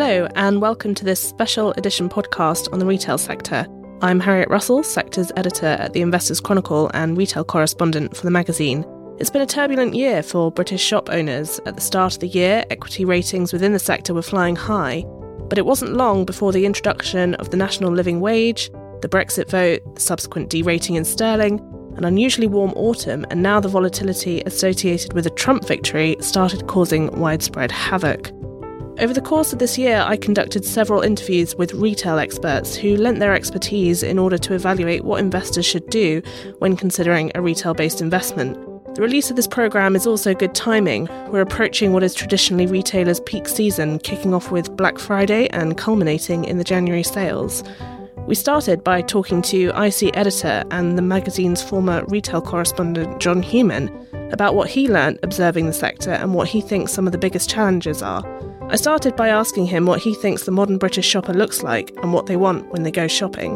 Hello, and welcome to this special edition podcast on the retail sector. I'm Harriet Russell, Sectors Editor at the Investors Chronicle and retail correspondent for the magazine. It's been a turbulent year for British shop owners. At the start of the year, equity ratings within the sector were flying high, but it wasn't long before the introduction of the national living wage, the Brexit vote, the subsequent derating in sterling, an unusually warm autumn, and now the volatility associated with a Trump victory started causing widespread havoc. Over the course of this year, I conducted several interviews with retail experts who lent their expertise in order to evaluate what investors should do when considering a retail-based investment. The release of this programme is also good timing. We're approaching what is traditionally retailers' peak season, kicking off with Black Friday and culminating in the January sales. We started by talking to IC editor and the magazine's former retail correspondent John Heumann about what he learnt observing the sector and what he thinks some of the biggest challenges are. I started by asking him what he thinks the modern British shopper looks like and what they want when they go shopping.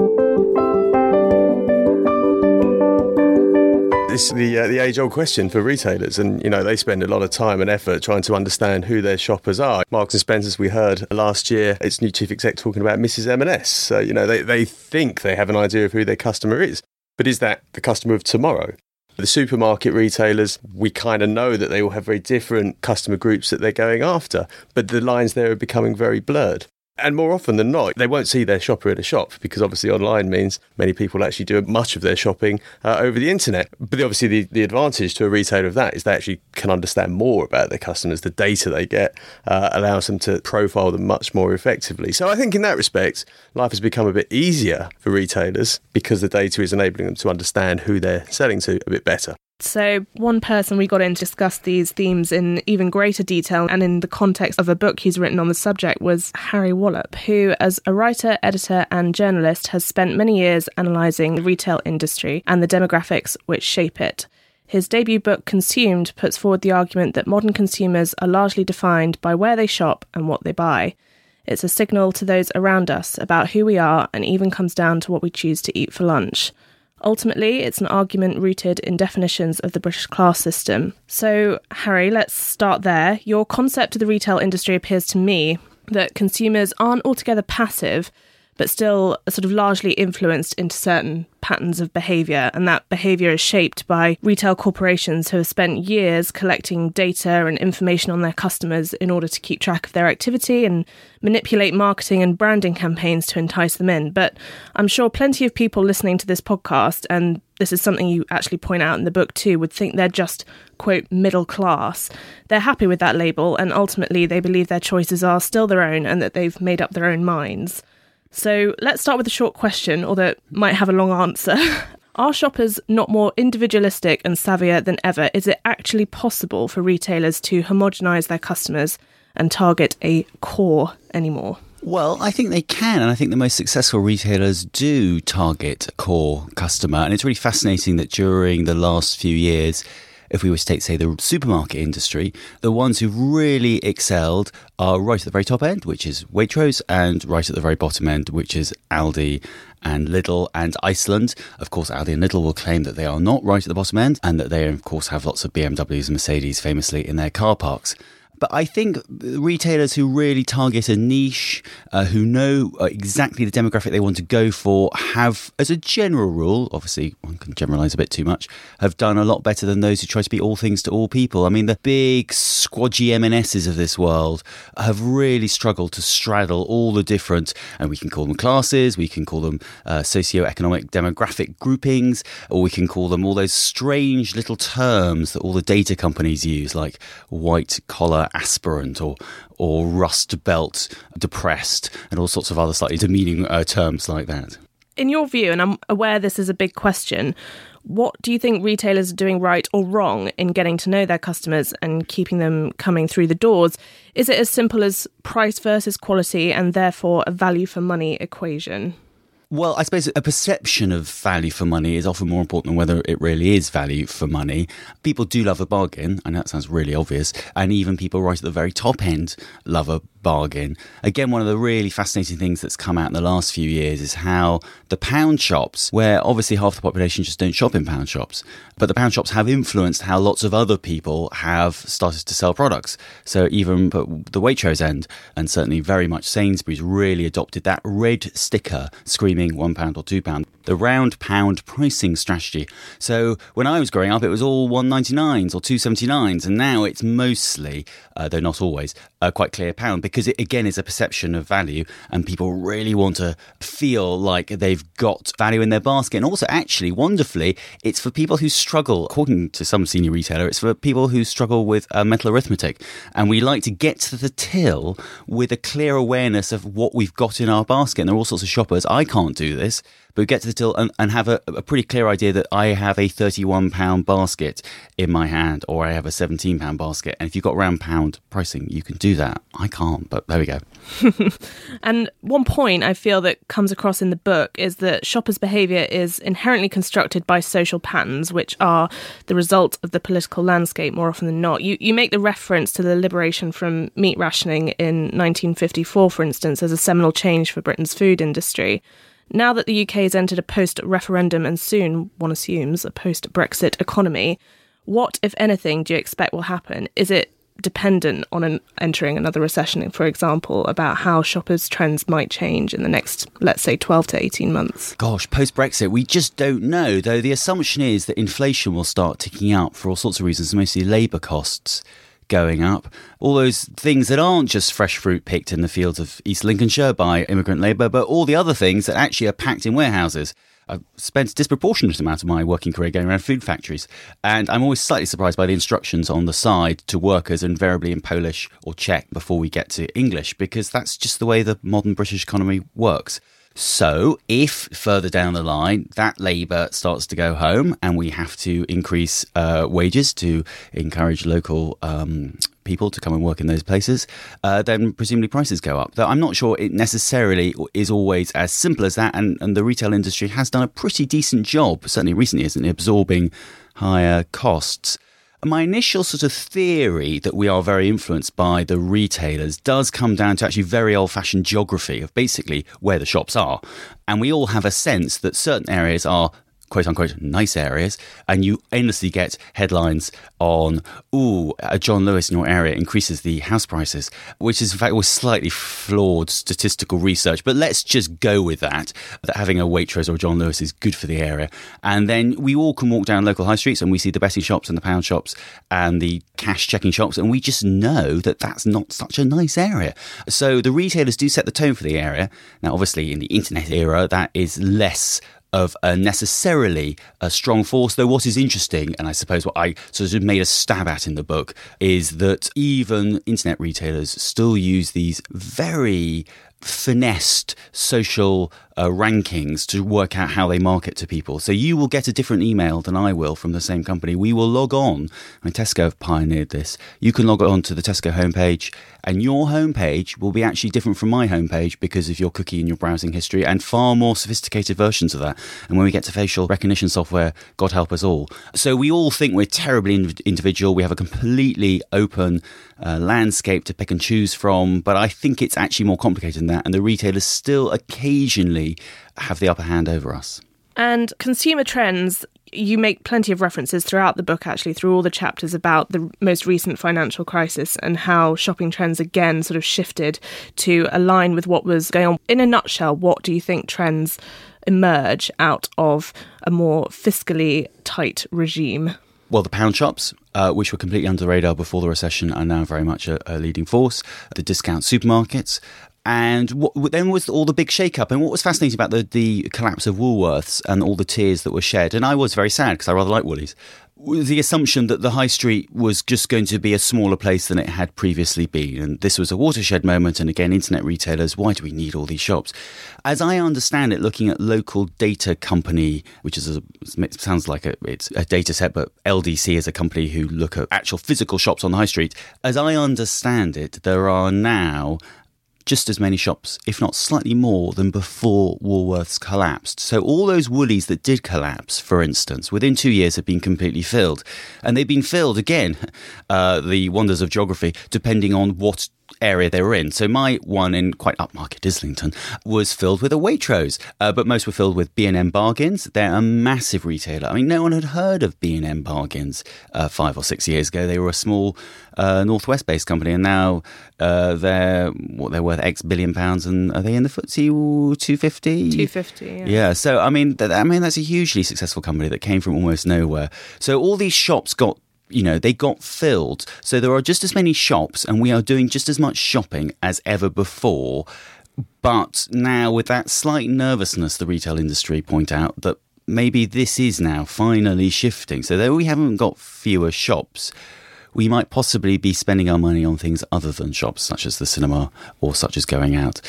This is the age-old question for retailers, and they spend a lot of time and effort trying to understand who their shoppers are. Marks and Spencer's, we heard last year, its new chief exec talking about Mrs M&S. So, they think they have an idea of who their customer is. But is that the customer of tomorrow? The supermarket retailers, we kind of know that they all have very different customer groups that they're going after, but the lines there are becoming very blurred. And more often than not, they won't see their shopper at a shop because obviously online means many people actually do much of their shopping over the internet. But obviously the advantage to a retailer of that is they actually can understand more about their customers. The data they get allows them to profile them much more effectively. So I think in that respect, life has become a bit easier for retailers because the data is enabling them to understand who they're selling to a bit better. So one person we got in to discuss these themes in even greater detail and in the context of a book he's written on the subject was Harry Wallop, who as a writer, editor and journalist has spent many years analysing the retail industry and the demographics which shape it. His debut book, Consumed, puts forward the argument that modern consumers are largely defined by where they shop and what they buy. It's a signal to those around us about who we are and even comes down to what we choose to eat for lunch. Ultimately, it's an argument rooted in definitions of the British class system. So, Harry, let's start there. Your concept of the retail industry appears to me that consumers aren't altogether passive, but still sort of largely influenced into certain patterns of behaviour, and that behaviour is shaped by retail corporations who have spent years collecting data and information on their customers in order to keep track of their activity and manipulate marketing and branding campaigns to entice them in. But I'm sure plenty of people listening to this podcast, and this is something you actually point out in the book too, would think they're just, quote, middle class. They're happy with that label, and ultimately they believe their choices are still their own and that they've made up their own minds. So let's start with a short question, although it might have a long answer. Are shoppers not more individualistic and savvier than ever? Is it actually possible for retailers to homogenise their customers and target a core anymore? Well, I think they can, and I think the most successful retailers do target a core customer. And it's really fascinating that during the last few years, if we were to take, say, the supermarket industry, the ones who've really excelled are right at the very top end, which is Waitrose, and right at the very bottom end, which is Aldi and Lidl and Iceland. Of course, Aldi and Lidl will claim that they are not right at the bottom end and that they, of course, have lots of BMWs and Mercedes famously in their car parks. But I think retailers who really target a niche, who know exactly the demographic they want to go for, have, as a general rule, obviously one can generalise a bit too much, have done a lot better than those who try to be all things to all people. I mean, the big squodgy M&Ss of this world have really struggled to straddle all the different, and we can call them classes, we can call them socio-economic demographic groupings, or we can call them all those strange little terms that all the data companies use, like white collar aspirant or rust belt depressed and all sorts of other slightly demeaning terms like that. In your view, and I'm aware this is a big question, what do you think retailers are doing right or wrong in getting to know their customers and keeping them coming through the doors? Is it as simple as price versus quality and therefore a value for money equation? Well, I suppose a perception of value for money is often more important than whether it really is value for money. People do love a bargain. I know that sounds really obvious. And even people right at the very top end love a bargain. Again, one of the really fascinating things that's come out in the last few years is how the pound shops, where obviously half the population just don't shop in pound shops, but the pound shops have influenced how lots of other people have started to sell products. So even the Waitrose end, and certainly very much Sainsbury's, really adopted that red sticker screaming £1 or £2, the round pound pricing strategy. So when I was growing up, it was all 1.99s or 2.79s, and now it's mostly, though not always, quite clear pound, because it again is a perception of value, and people really want to feel like they've got value in their basket. And also, actually, wonderfully, it's for people who struggle, according to some senior retailer, it's for people who struggle with mental arithmetic. And we like to get to the till with a clear awareness of what we've got in our basket. And there are all sorts of shoppers. I can't do this, but get to the till and have a pretty clear idea that I have a £31 basket in my hand, or I have a £17 basket. And if you've got round pound pricing, you can do that. I can't, but there we go. And one point I feel that comes across in the book is that shoppers' behaviour is inherently constructed by social patterns, which are the result of the political landscape more often than not. You make the reference to the liberation from meat rationing in 1954, for instance, as a seminal change for Britain's food industry. Now that the UK has entered a post-referendum and soon, one assumes, a post-Brexit economy, what, if anything, do you expect will happen? Is it dependent on entering another recession, for example, about how shoppers' trends might change in the next, let's say, 12 to 18 months? Gosh, post-Brexit, we just don't know, though the assumption is that inflation will start ticking up for all sorts of reasons, mostly labour costs going up. All those things that aren't just fresh fruit picked in the fields of East Lincolnshire by immigrant labour, but all the other things that actually are packed in warehouses. I've spent a disproportionate amount of my working career going around food factories, and I'm always slightly surprised by the instructions on the side to workers, invariably in Polish or Czech before we get to English, because that's just the way the modern British economy works. So if further down the line that labour starts to go home and we have to increase wages to encourage local people to come and work in those places, then presumably prices go up. Though I'm not sure it necessarily is always as simple as that, and the retail industry has done a pretty decent job, certainly recently, isn't it, absorbing higher costs. My initial sort of theory that we are very influenced by the retailers does come down to actually very old-fashioned geography of basically where the shops are. And we all have a sense that certain areas are quote-unquote nice areas, and you endlessly get headlines on, a John Lewis in your area increases the house prices, which is in fact was slightly flawed statistical research, but let's just go with that having a Waitrose or a John Lewis is good for the area. And then we all can walk down local high streets and we see the betting shops and the pound shops and the cash checking shops, and we just know that that's not such a nice area. So the retailers do set the tone for the area. Now, obviously, in the internet era, that is less of a necessarily a strong force, though what is interesting, and I suppose what I sort of made a stab at in the book, is that even internet retailers still use these very finessed social rankings to work out how they market to people. So you will get a different email than I will from the same company. We will log on. I mean, Tesco have pioneered this. You can log on to the Tesco homepage, and your homepage will be actually different from my homepage because of your cookie and your browsing history, and far more sophisticated versions of that. And when we get to facial recognition software, God help us all. So we all think we're terribly individual. We have a completely open landscape to pick and choose from, but I think it's actually more complicated than that, and the retailers still occasionally have the upper hand over us. And consumer trends, you make plenty of references throughout the book, actually, through all the chapters about the most recent financial crisis and how shopping trends again sort of shifted to align with what was going on. In a nutshell, what do you think trends emerge out of a more fiscally tight regime? Well, the pound shops, which were completely under the radar before the recession, are now very much a leading force. The discount supermarkets. And then was all the big shake-up. And what was fascinating about the collapse of Woolworths and all the tears that were shed, and I was very sad because I rather like Woolies, was the assumption that the high street was just going to be a smaller place than it had previously been. And this was a watershed moment. And again, internet retailers, why do we need all these shops? As I understand it, looking at local data company, which is it sounds like it's a data set, but LDC is a company who look at actual physical shops on the high street. As I understand it, there are now just as many shops, if not slightly more, than before Woolworths collapsed. So all those Woolies that did collapse, for instance, within 2 years have been completely filled. And they've been filled, again, the wonders of geography, depending on what area they were in. So my one in quite upmarket Islington was filled with a Waitrose, but most were filled with B&M Bargains. They're a massive retailer. I mean, no one had heard of B&M Bargains 5 or 6 years ago. They were a small Northwest-based company, and now they're worth X billion pounds, and are they in the FTSE 250? 250, yeah. Yeah, so I mean that's a hugely successful company that came from almost nowhere. So all these shops got filled. So there are just as many shops, and we are doing just as much shopping as ever before. But now, with that slight nervousness, the retail industry point out that maybe this is now finally shifting. So though we haven't got fewer shops, we might possibly be spending our money on things other than shops, such as the cinema or such as going out.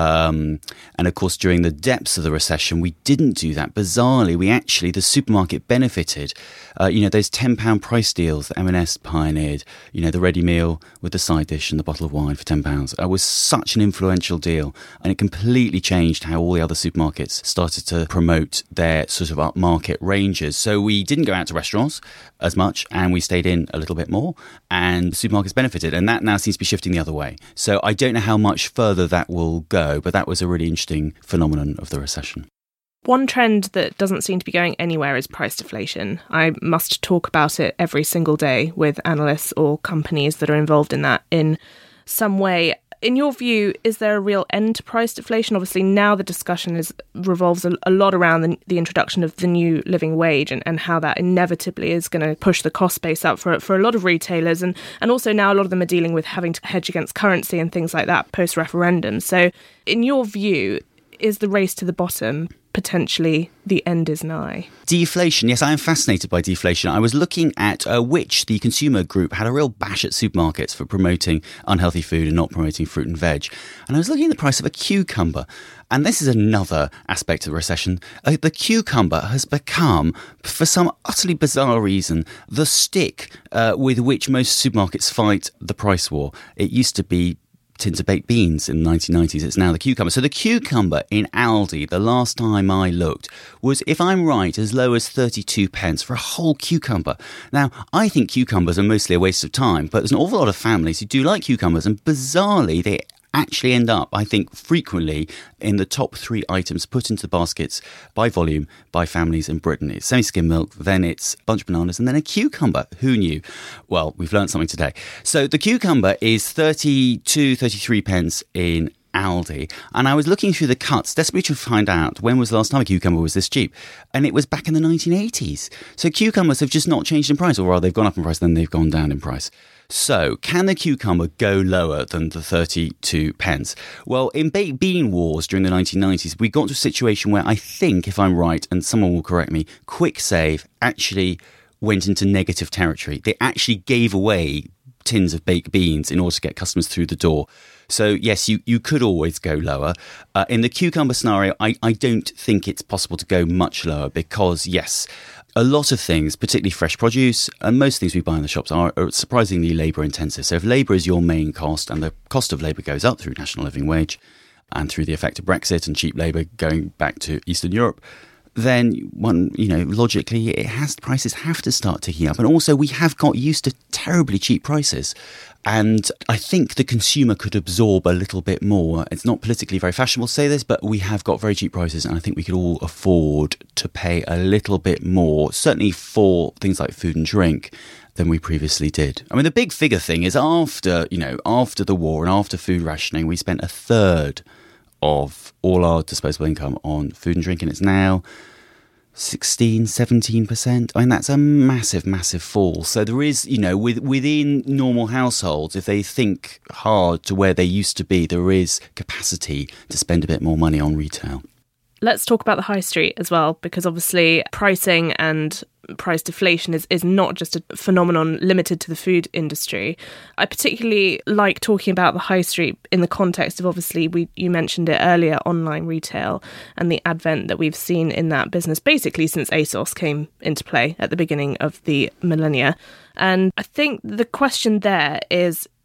And of course, during the depths of the recession, we didn't do that. Bizarrely, the supermarket benefited. Those £10 price deals that M&S pioneered, the ready meal with the side dish and the bottle of wine for £10, was such an influential deal. And it completely changed how all the other supermarkets started to promote their sort of upmarket ranges. So we didn't go out to restaurants as much, and we stayed in a little bit more, and supermarkets benefited. And that now seems to be shifting the other way. So I don't know how much further that will go, but that was a really interesting phenomenon of the recession. One trend that doesn't seem to be going anywhere is price deflation. I must talk about it every single day with analysts or companies that are involved in that in some way. In your view, is there a real end to price deflation? Obviously, now the discussion revolves a lot around the introduction of the new living wage and how that inevitably is going to push the cost base up for a lot of retailers. And also now a lot of them are dealing with having to hedge against currency and things like that post-referendum. So in your view, is the race to the bottom potentially the end is nigh? Deflation. Yes, I am fascinated by deflation. I was looking at Which, the consumer group, had a real bash at supermarkets for promoting unhealthy food and not promoting fruit and veg. And I was looking at the price of a cucumber. And this is another aspect of the recession. The cucumber has become, for some utterly bizarre reason, the stick with which most supermarkets fight the price war. It used to be tins of baked beans in the 1990s. It's now the cucumber. So the cucumber in Aldi, the last time I looked, was, if I'm right, as low as 32 pence for a whole cucumber. Now, I think cucumbers are mostly a waste of time, but there's an awful lot of families who do like cucumbers, and bizarrely, they actually end up, I think, frequently in the top 3 items put into the baskets by volume by families in Britain. It's semi-skim milk, then it's a bunch of bananas, and then a cucumber. Who knew? Well, we've learned something today. So the cucumber is 32, 33 pence in Aldi, and I was looking through the cuts desperately to find out when was the last time a cucumber was this cheap, and it was back in the 1980s. So cucumbers have just not changed in price, or rather they've gone up in price, then they've gone down in price. So, can the cucumber go lower than the 32 pence? Well, in baked bean wars during the 1990s, we got to a situation where I think, if I'm right, and someone will correct me, Quick Save actually went into negative territory. They actually gave away tins of baked beans in order to get customers through the door. So, yes, you could always go lower. In the cucumber scenario, I don't think it's possible to go much lower because, yes, a lot of things, particularly fresh produce, and most things we buy in the shops are surprisingly labour intensive. So if labour is your main cost and the cost of labour goes up through national living wage and through the effect of Brexit and cheap labour going back to Eastern Europe, then logically prices have to start ticking up. And also we have got used to terribly cheap prices. And I think the consumer could absorb a little bit more. It's not politically very fashionable to say this, but we have got very cheap prices, and I think we could all afford to pay a little bit more, certainly for things like food and drink, than we previously did. I mean, the big figure thing is after the war and after food rationing, we spent 1/3 of all our disposable income on food and drink, and it's now 16, 17%. I mean, that's a massive, massive fall. So there is, within normal households, if they think hard to where they used to be, there is capacity to spend a bit more money on retail. Let's talk about the high street as well, because obviously pricing and price deflation is not just a phenomenon limited to the food industry. I particularly like talking about the high street in the context of, obviously, you mentioned it earlier, online retail and the advent that we've seen in that business basically since ASOS came into play at the beginning of the millennia. And I think the question there is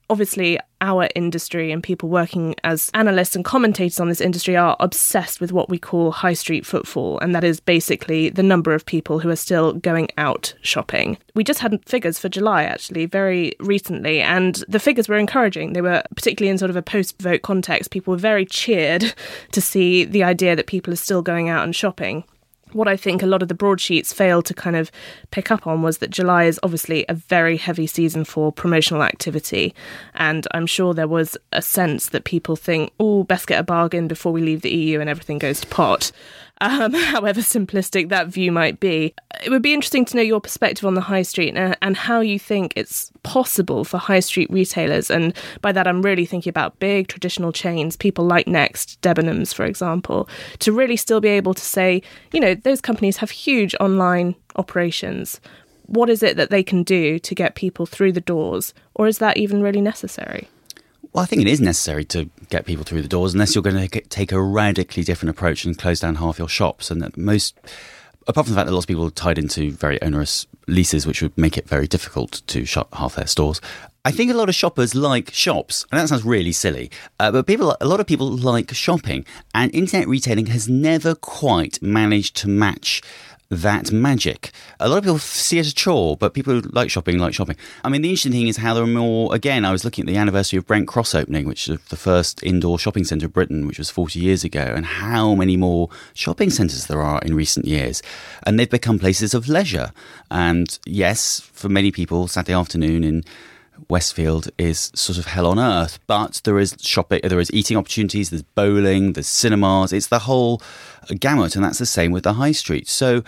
Obviously, our industry and people working as analysts and commentators on this industry are obsessed with what we call high street footfall, and that is basically the number of people who are still going out shopping. We just had figures for July, actually, very recently, and the figures were encouraging. They were, particularly in sort of a post-vote context, people were very cheered to see the idea that people are still going out and shopping. What I think a lot of the broadsheets failed to kind of pick up on was that July is obviously a very heavy season for promotional activity. And I'm sure there was a sense that people think, oh, best get a bargain before we leave the EU and everything goes to pot. However simplistic that view might be. It would be interesting to know your perspective on the high street and how you think it's possible for high street retailers, and by that I'm really thinking about big traditional chains, people like Next, Debenhams, for example, to really still be able to say, you know, those companies have huge online operations. What is it that they can do to get people through the doors? Or is that even really necessary? Well, I think it is necessary to get people through the doors unless you're going to take a radically different approach and close down half your shops. And that most, apart from the fact that lots of people are tied into very onerous leases, which would make it very difficult to shut half their stores, I think a lot of shoppers like shops. And that sounds really silly, but a lot of people like shopping. And internet retailing has never quite managed to match that magic. A lot of people see it as a chore, but people who like shopping. I mean, the interesting thing is how there are more, again, I was looking at the anniversary of Brent Cross opening, which is the first indoor shopping centre of Britain, which was 40 years ago, and how many more shopping centres there are in recent years. And they've become places of leisure. And yes, for many people, Saturday afternoon in Westfield is sort of hell on earth, but there is shopping, there is eating opportunities, there's bowling, there's cinemas, it's the whole gamut, and that's the same with the high street. So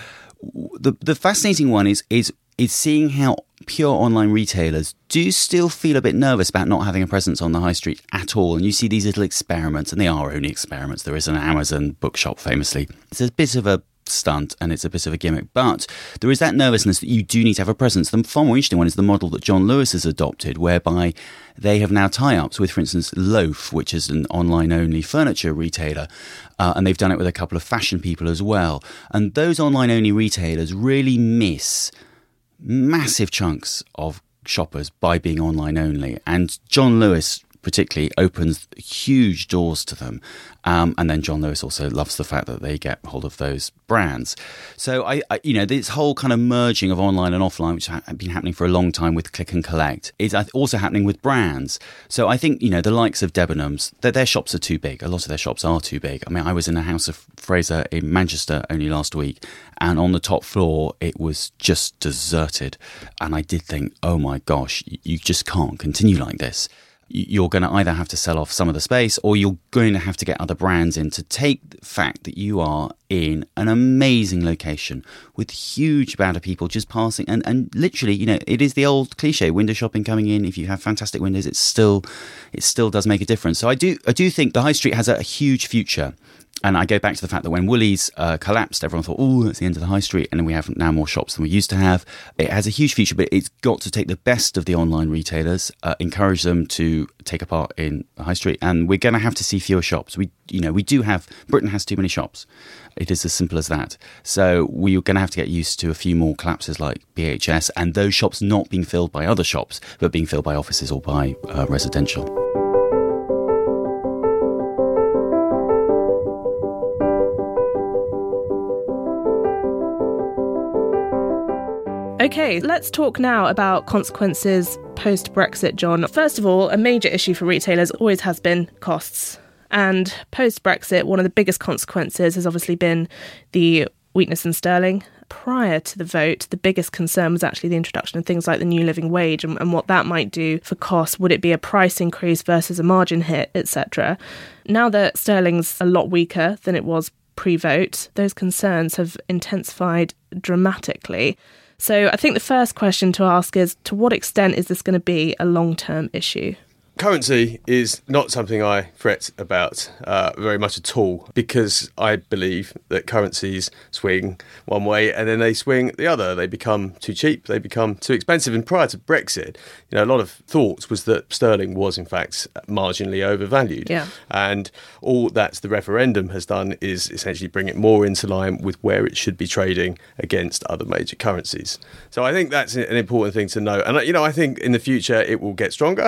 the fascinating one is seeing how pure online retailers do still feel a bit nervous about not having a presence on the high street at all. And you see these little experiments, and they are only experiments. There is an Amazon bookshop famously. It's a bit of a stunt and it's a bit of a gimmick, but there is that nervousness that you do need to have a presence. The far more interesting one is the model that John Lewis has adopted, whereby they have now tie-ups with, for instance, Loaf, which is an online-only furniture retailer, and they've done it with a couple of fashion people as well. And those online-only retailers really miss massive chunks of shoppers by being online-only, and John Lewis particularly opens huge doors to them. And then John Lewis also loves the fact that they get hold of those brands. So, I this whole kind of merging of online and offline, which has been happening for a long time with click and collect, is also happening with brands. So I think, the likes of Debenhams, their shops are too big. A lot of their shops are too big. I mean, I was in a House of Fraser in Manchester only last week, and on the top floor, it was just deserted. And I did think, oh my gosh, you just can't continue like this. You're going to either have to sell off some of the space, or you're going to have to get other brands in to take the fact that you are in an amazing location with huge amount of people just passing. And literally, it is the old cliche, window shopping coming in. If you have fantastic windows, it still does make a difference. So I do think the high street has a huge future. And I go back to the fact that when Woolies collapsed, everyone thought, oh, that's the end of the high street. And then we have now more shops than we used to have. It has a huge future, but it's got to take the best of the online retailers, encourage them to take a part in the high street. And we're going to have to see fewer shops. Britain has too many shops. It is as simple as that. So we're going to have to get used to a few more collapses like BHS, and those shops not being filled by other shops, but being filled by offices or by residential. Okay, let's talk now about consequences post-Brexit, John. First of all, a major issue for retailers always has been costs. And post-Brexit, one of the biggest consequences has obviously been the weakness in sterling. Prior to the vote, the biggest concern was actually the introduction of things like the new living wage and what that might do for costs. Would it be a price increase versus a margin hit, etc.? Now that sterling's a lot weaker than it was pre-vote, those concerns have intensified dramatically. So I think the first question to ask is, to what extent is this going to be a long-term issue? Currency is not something I fret about very much at all, because I believe that currencies swing one way and then they swing the other. They become too cheap, they become too expensive. And prior to Brexit, a lot of thought was that sterling was in fact marginally overvalued. Yeah. And all that the referendum has done is essentially bring it more into line with where it should be trading against other major currencies. So I think that's an important thing to know. And I think in the future it will get stronger.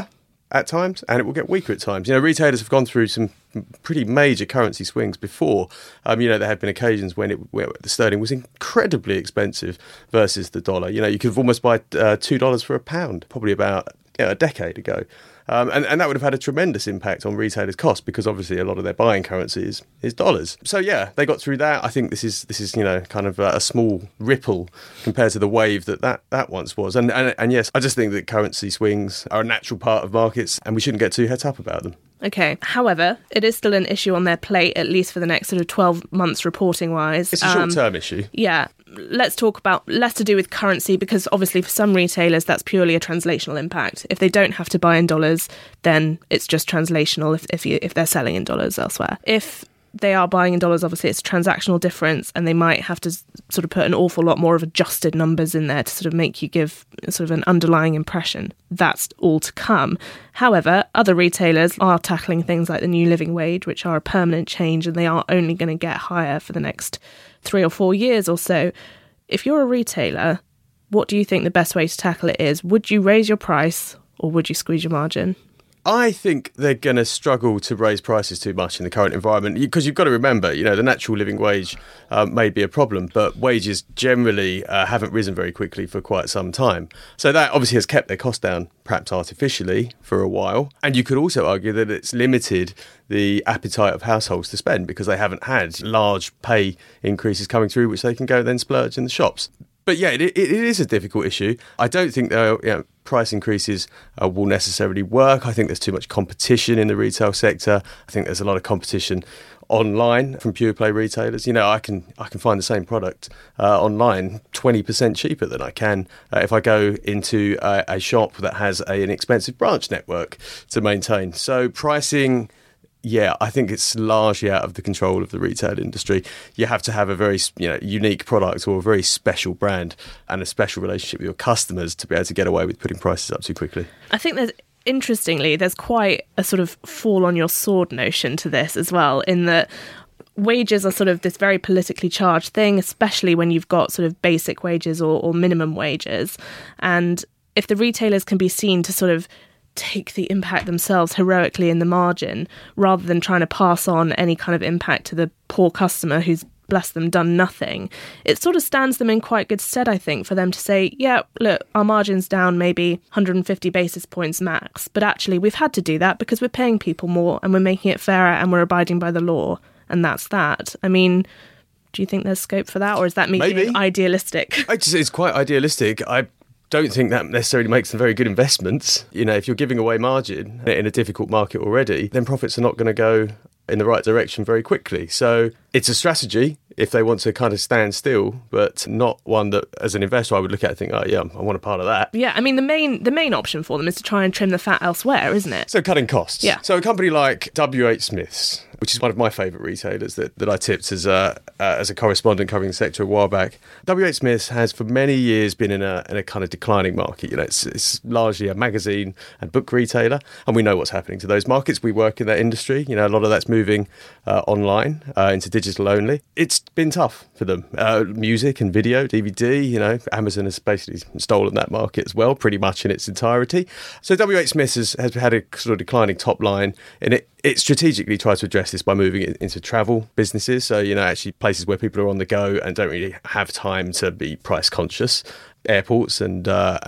at times and it will get weaker at times. Retailers have gone through some pretty major currency swings before. There have been occasions where the sterling was incredibly expensive versus the dollar. You could almost buy $2 for a pound, probably about a decade ago. And that would have had a tremendous impact on retailers' costs because obviously a lot of their buying currency is dollars. So yeah, they got through that. I think this is kind of a small ripple compared to the wave that once was. And yes, I just think that currency swings are a natural part of markets and we shouldn't get too het up about them. Okay. However, it is still an issue on their plate, at least for the next sort of 12 months reporting-wise. It's a short-term issue. Yeah. Let's talk about less to do with currency because obviously for some retailers that's purely a translational impact. If they don't have to buy in dollars, then it's just translational if they're selling in dollars elsewhere. If they are buying in dollars, obviously it's a transactional difference and they might have to sort of put an awful lot more of adjusted numbers in there to sort of make you give sort of an underlying impression. That's all to come. However, other retailers are tackling things like the new living wage, which are a permanent change and they are only going to get higher for the next 3 or 4 years or so. If you're a retailer, what do you think the best way to tackle it is? Would you raise your price or would you squeeze your margin? I think they're going to struggle to raise prices too much in the current environment because you've got to remember, the natural living wage may be a problem, but wages generally haven't risen very quickly for quite some time. So that obviously has kept their cost down, perhaps artificially, for a while. And you could also argue that it's limited the appetite of households to spend because they haven't had large pay increases coming through, which they can go then splurge in the shops. But yeah, it is a difficult issue. I don't think price increases will necessarily work. I think there's too much competition in the retail sector. I think there's a lot of competition online from pure play retailers. I can find the same product online 20% cheaper than I can if I go into a shop that has an expensive branch network to maintain. So pricing, yeah, I think it's largely out of the control of the retail industry. You have to have a very unique product or a very special brand and a special relationship with your customers to be able to get away with putting prices up too quickly. I think interestingly, there's quite a sort of fall on your sword notion to this as well, in that wages are sort of this very politically charged thing, especially when you've got sort of basic wages or minimum wages. And if the retailers can be seen to sort of take the impact themselves heroically in the margin rather than trying to pass on any kind of impact to the poor customer who's, bless them, done nothing, it sort of stands them in quite good stead, I think, for them to say, yeah, look, our margin's down maybe 150 basis points max, but actually we've had to do that because we're paying people more and we're making it fairer and we're abiding by the law, and that's that. I mean, do you think there's scope for that, or is that me being idealistic? It's quite idealistic. I don't think that necessarily makes them very good investments. If you're giving away margin in a difficult market already, then profits are not going to go in the right direction very quickly. So it's a strategy if they want to kind of stand still, but not one that, as an investor, I would look at and think, oh yeah, I want a part of that. Yeah, I mean, the main option for them is to try and trim the fat elsewhere, isn't it? So cutting costs. Yeah. So a company like WH Smith's, which is one of my favourite retailers that I tipped as a correspondent covering the sector a while back. WH Smith's has for many years been in a kind of declining market. It's largely a magazine and book retailer, and we know what's happening to those markets. We work in that industry. A lot of that's moving online into digital only. It's been tough for them. Music and video, DVD. Amazon has basically stolen that market as well, pretty much in its entirety. So WH Smith's has had a sort of declining top line, and it strategically tries to address this by moving it into travel businesses. So, actually places where people are on the go and don't really have time to be price conscious, airports and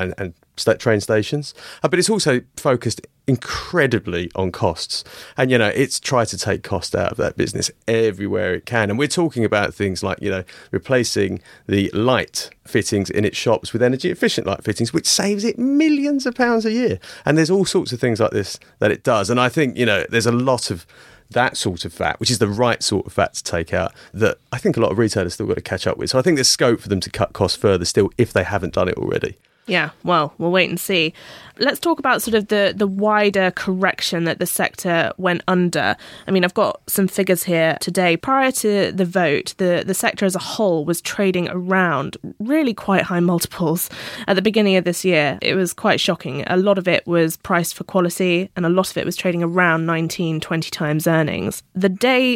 train stations. But it's also focused incredibly on costs. And, it's tried to take cost out of that business everywhere it can. And we're talking about things like, replacing the light fittings in its shops with energy efficient light fittings, which saves it millions of pounds a year. And there's all sorts of things like this that it does. And I think, there's a lot of that sort of fat, which is the right sort of fat to take out, that I think a lot of retailers still got to catch up with. So I think there's scope for them to cut costs further still if they haven't done it already. Yeah, well, we'll wait and see. Let's talk about sort of the wider correction that the sector went under. I mean, I've got some figures here today. Prior to the vote, the sector as a whole was trading around really quite high multiples. At the beginning of this year, it was quite shocking. A lot of it was priced for quality, and a lot of it was trading around 19, 20 times earnings. The day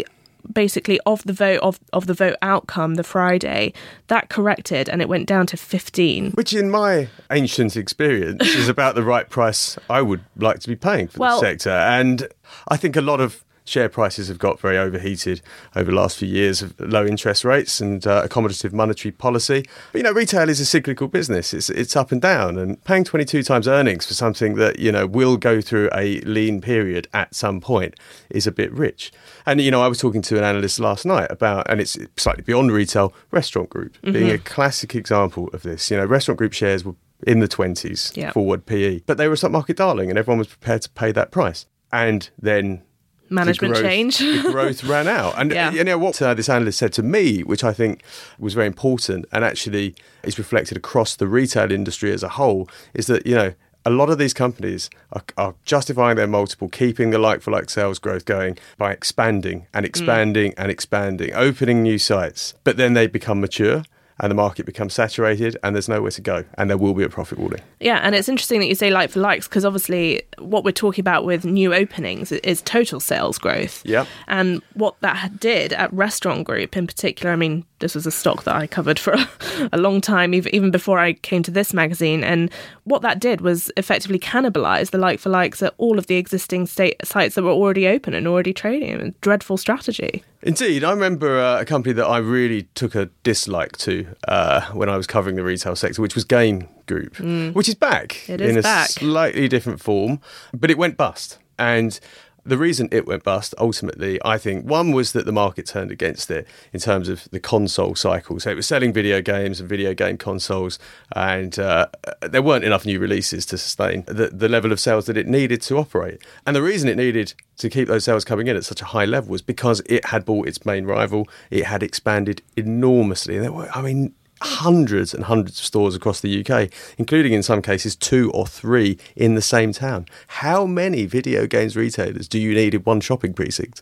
basically of the vote outcome, the Friday, that corrected and it went down to 15. Which in my ancient experience is about the right price I would like to be paying for the sector. And I think a lot of share prices have got very overheated over the last few years of low interest rates and accommodative monetary policy. But, retail is a cyclical business. It's up and down, and paying 22 times earnings for something that, will go through a lean period at some point is a bit rich. And, I was talking to an analyst last night about, and it's slightly beyond retail, Restaurant Group being a classic example of this. Restaurant Group shares were in the 20s, forward PE, but they were a stock market darling and everyone was prepared to pay that price. And then management change. The growth ran out. And what this analyst said to me, which I think was very important and actually is reflected across the retail industry as a whole, is that, a lot of these companies are justifying their multiple, keeping the like-for-like sales growth going by expanding and expanding and expanding, opening new sites. But then they become mature and the market becomes saturated and there's nowhere to go and there will be a profit warning. Yeah, and it's interesting that you say like for likes, because obviously what we're talking about with new openings is total sales growth. Yeah. And what that did at Restaurant Group in particular, I mean, this was a stock that I covered for a long time, even before I came to this magazine. And what that did was effectively cannibalise the like-for-likes at all of the existing sites that were already open and already trading. A dreadful strategy. Indeed. I remember a company that I really took a dislike to when I was covering the retail sector, which was Gain Group, which is back in a slightly different form, but it went bust. And the reason it went bust, ultimately, I think, one was that the market turned against it in terms of the console cycle. So it was selling video games and video game consoles, and there weren't enough new releases to sustain the level of sales that it needed to operate. And the reason it needed to keep those sales coming in at such a high level was because it had bought its main rival. It had expanded enormously. And there were, hundreds and hundreds of stores across the UK, including in some cases 2 or 3 in the same town. How many video games retailers do you need in one shopping precinct?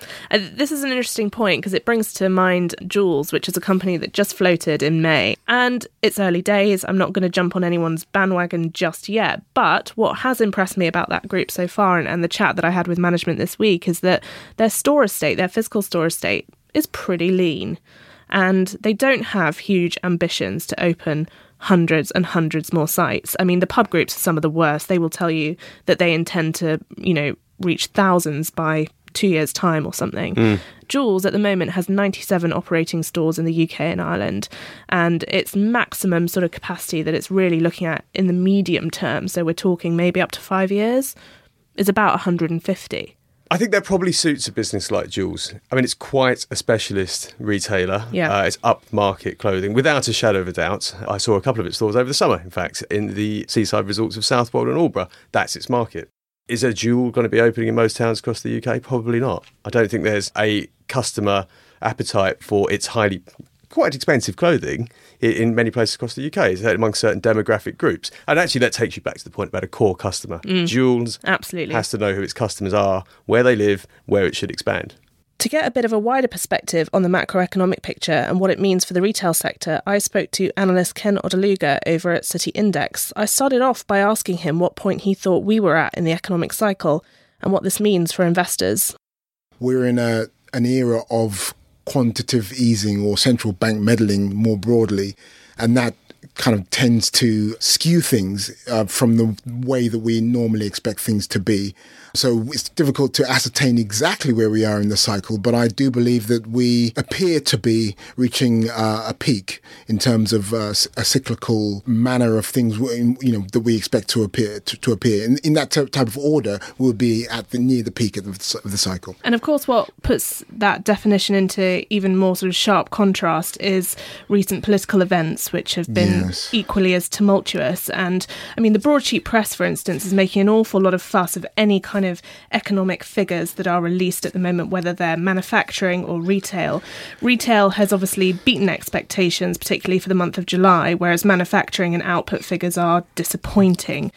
This is an interesting point because it brings to mind Joules, which is a company that just floated in May. And it's early days. I'm not going to jump on anyone's bandwagon just yet. But what has impressed me about that group so far and the chat that I had with management this week is that their store estate, their physical store estate, is pretty lean. And they don't have huge ambitions to open hundreds and hundreds more sites. I mean, the pub groups are some of the worst. They will tell you that they intend to, reach thousands by 2 years' time or something. Joules at the moment has 97 operating stores in the UK and Ireland, and its maximum sort of capacity that it's really looking at in the medium term, so we're talking maybe up to 5 years, is about 150. I think that probably suits a business like Joules. I mean, it's quite a specialist retailer. Yeah. It's upmarket clothing, without a shadow of a doubt. I saw a couple of its stores over the summer, in fact, in the seaside resorts of Southwold and Aldeburgh. That's its market. Is a Joules going to be opening in most towns across the UK? Probably not. I don't think there's a customer appetite for its quite expensive clothing in many places across the UK. It's among certain demographic groups. And actually, that takes you back to the point about a core customer. Joules absolutely has to know who its customers are, where they live, where it should expand. To get a bit of a wider perspective on the macroeconomic picture and what it means for the retail sector, I spoke to analyst Ken Odeluga over at City Index. I started off by asking him what point he thought we were at in the economic cycle and what this means for investors. We're in an era of quantitative easing or central bank meddling more broadly, and that kind of tends to skew things from the way that we normally expect things to be. So it's difficult to ascertain exactly where we are in the cycle, but I do believe that we appear to be reaching a peak in terms of a cyclical manner of things, that we expect to appear. In that type of order, we'll be near the peak of the cycle. And of course, what puts that definition into even more sort of sharp contrast is recent political events, which have been equally as tumultuous. And I mean, the broadsheet press, for instance, is making an awful lot of fuss of any kind of economic figures that are released at the moment, whether they're manufacturing or retail. Retail has obviously beaten expectations, particularly for the month of July, whereas manufacturing and output figures are disappointing.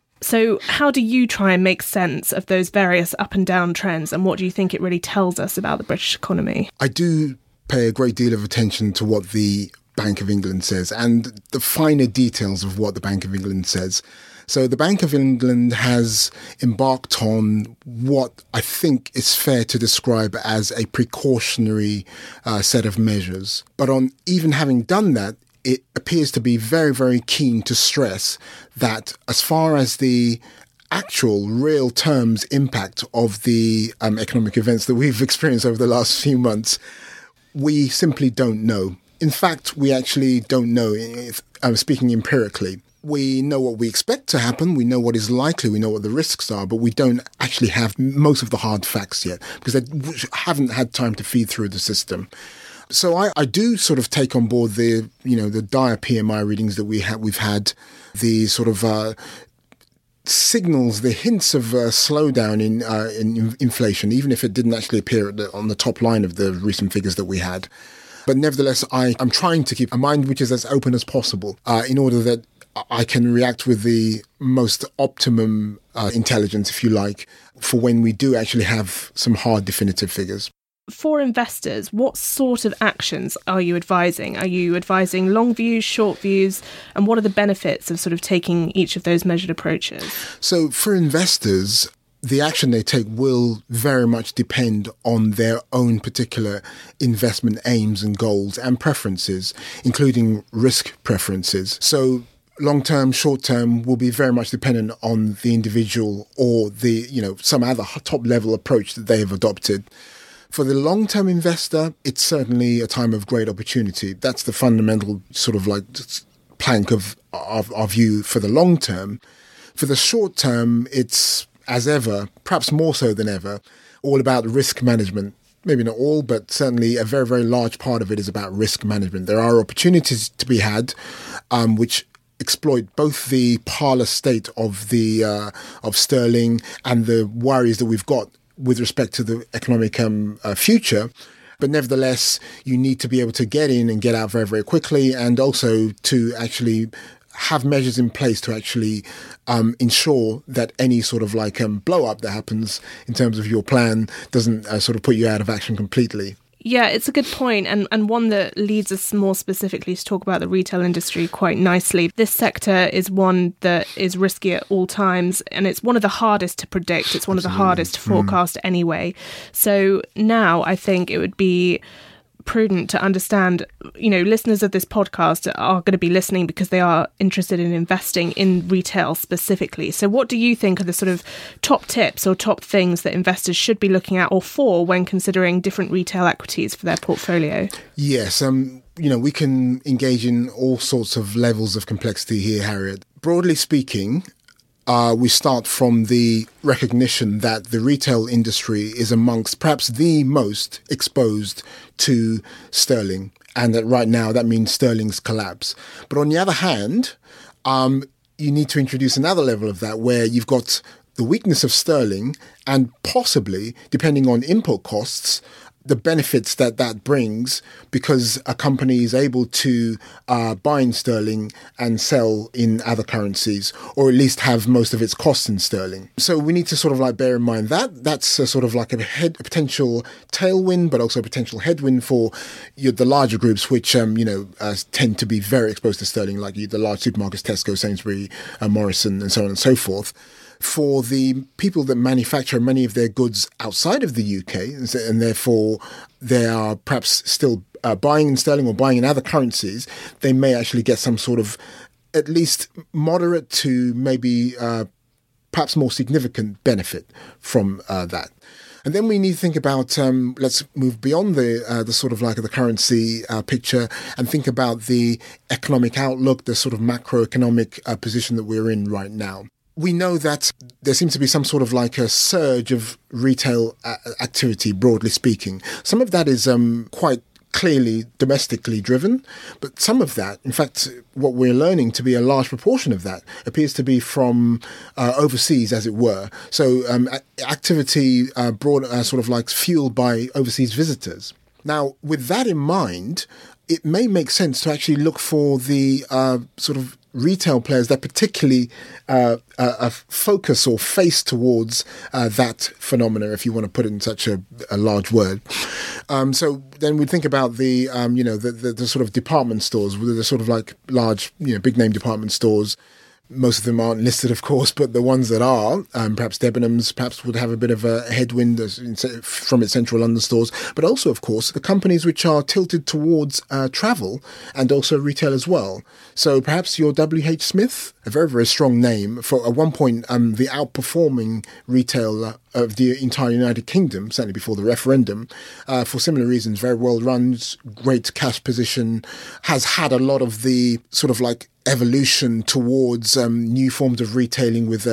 So how do you try and make sense of those various up and down trends, and what do you think it really tells us about the British economy? I do pay a great deal of attention to what the Bank of England says and the finer details of what the Bank of England says. So the Bank of England has embarked on what I think is fair to describe as a precautionary set of measures. But on even having done that, it appears to be very, very keen to stress that as far as the actual real terms impact of the economic events that we've experienced over the last few months, we simply don't know. In fact, we actually don't know, speaking empirically. We know what we expect to happen, we know what is likely, we know what the risks are, but we don't actually have most of the hard facts yet because they haven't had time to feed through the system. So I do sort of take on board the dire PMI readings that we've had, the sort of signals, the hints of slowdown in inflation, even if it didn't actually appear on the top line of the recent figures that we had. But nevertheless, I'm trying to keep a mind which is as open as possible in order that I can react with the most optimum intelligence, if you like, for when we do actually have some hard definitive figures. For investors, what sort of actions are you advising? Are you advising long views, short views? And what are the benefits of sort of taking each of those measured approaches? So for investors, the action they take will very much depend on their own particular investment aims and goals and preferences, including risk preferences. So long-term, short-term will be very much dependent on the individual or some other top-level approach that they have adopted. For the long-term investor, it's certainly a time of great opportunity. That's the fundamental sort of like plank of our view for the long term. For the short term, it's, as ever, perhaps more so than ever, all about risk management. Maybe not all, but certainly a very, very large part of it is about risk management. There are opportunities to be had, which exploit both the parlous state of the of sterling and the worries that we've got with respect to the economic future. But nevertheless, you need to be able to get in and get out very, very quickly, and also to actually have measures in place to actually ensure that any sort of like blow up that happens in terms of your plan doesn't sort of put you out of action completely. Yeah, it's a good point, and one that leads us more specifically to talk about the retail industry quite nicely. This sector is one that is risky at all times, and it's one of the hardest to predict. It's one of the hardest to forecast anyway. So now I think it would be prudent to understand, listeners of this podcast are going to be listening because they are interested in investing in retail specifically. So what do you think are the sort of top tips or top things that investors should be looking at or for when considering different retail equities for their portfolio? Yes, we can engage in all sorts of levels of complexity here, Harriet. Broadly speaking, we start from the recognition that the retail industry is amongst perhaps the most exposed to sterling, and that right now that means sterling's collapse. But on the other hand, you need to introduce another level of that where you've got the weakness of sterling and possibly, depending on input costs, the benefits that brings because a company is able to buy in sterling and sell in other currencies, or at least have most of its costs in sterling. So we need to sort of like bear in mind that that's a sort of like a potential tailwind, but also a potential headwind for the larger groups, which tend to be very exposed to sterling, like the large supermarkets, Tesco, Sainsbury, Morrison, and so on and so forth. For the people that manufacture many of their goods outside of the UK, and therefore they are perhaps still buying in sterling or buying in other currencies, they may actually get some sort of at least moderate to maybe perhaps more significant benefit from that. And then we need to think about, let's move beyond the sort of like the currency picture and think about the economic outlook, the sort of macroeconomic position that we're in right now. We know that there seems to be some sort of like a surge of retail activity, broadly speaking. Some of that is quite clearly domestically driven, but some of that, in fact, what we're learning to be a large proportion of that appears to be from overseas, as it were. So activity brought sort of like fueled by overseas visitors. Now, with that in mind, it may make sense to actually look for the sort of retail players that particularly focus or face towards that phenomena, if you want to put it in such a large word. So then we think about the sort of department stores, the sort of like large, big name department stores, Most of them aren't listed, of course, but the ones that are, perhaps Debenhams perhaps would have a bit of a headwind from its central London stores. But also, of course, the companies which are tilted towards travel and also retail as well. So perhaps your WH Smith, a very, very strong name, for at one point the outperforming retailer of the entire United Kingdom, certainly before the referendum, for similar reasons, very well run, great cash position, has had a lot of the sort of like evolution towards new forms of retailing with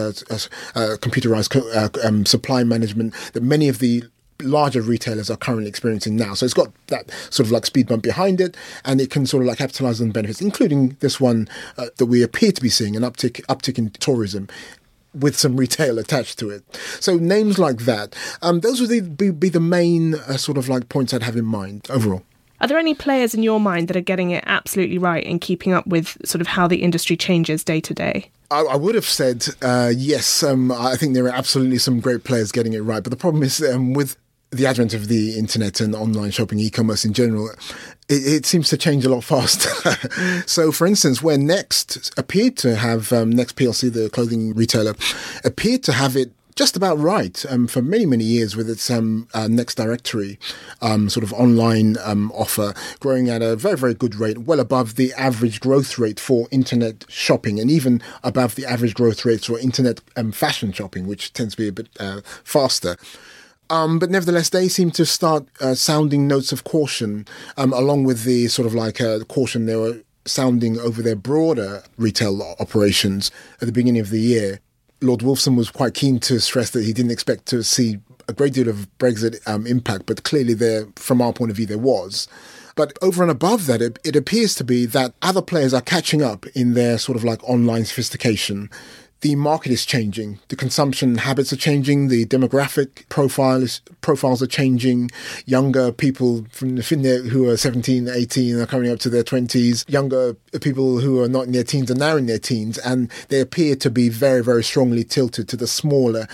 computerized supply management that many of the larger retailers are currently experiencing now. So it's got that sort of like speed bump behind it, and it can sort of like capitalize on the benefits, including this one that we appear to be seeing, an uptick in tourism with some retail attached to it. So names like that, those would be the main sort of like points I'd have in mind overall. Are there any players in your mind that are getting it absolutely right in keeping up with sort of how the industry changes day to day? I would have said yes. I think there are absolutely some great players getting it right. But the problem is with the advent of the internet and online shopping, e-commerce in general, it seems to change a lot faster. So, for instance, where Next appeared to have, Next PLC, the clothing retailer, appeared to have it just about right for many, many years with its Next Directory sort of online offer, growing at a very, very good rate, well above the average growth rate for internet shopping, and even above the average growth rates for internet fashion shopping, which tends to be a bit faster. But nevertheless, they seem to start sounding notes of caution, along with the sort of like caution they were sounding over their broader retail operations at the beginning of the year. Lord Wolfson was quite keen to stress that he didn't expect to see a great deal of Brexit impact, but clearly there, from our point of view, there was. But over and above that, it appears to be that other players are catching up in their sort of like online sophistication. The market is changing. The consumption habits are changing. The demographic profiles are changing. Younger people who are 17, 18 are coming up to their 20s. Younger people who are not in their teens are now in their teens. And they appear to be very, very strongly tilted to the smaller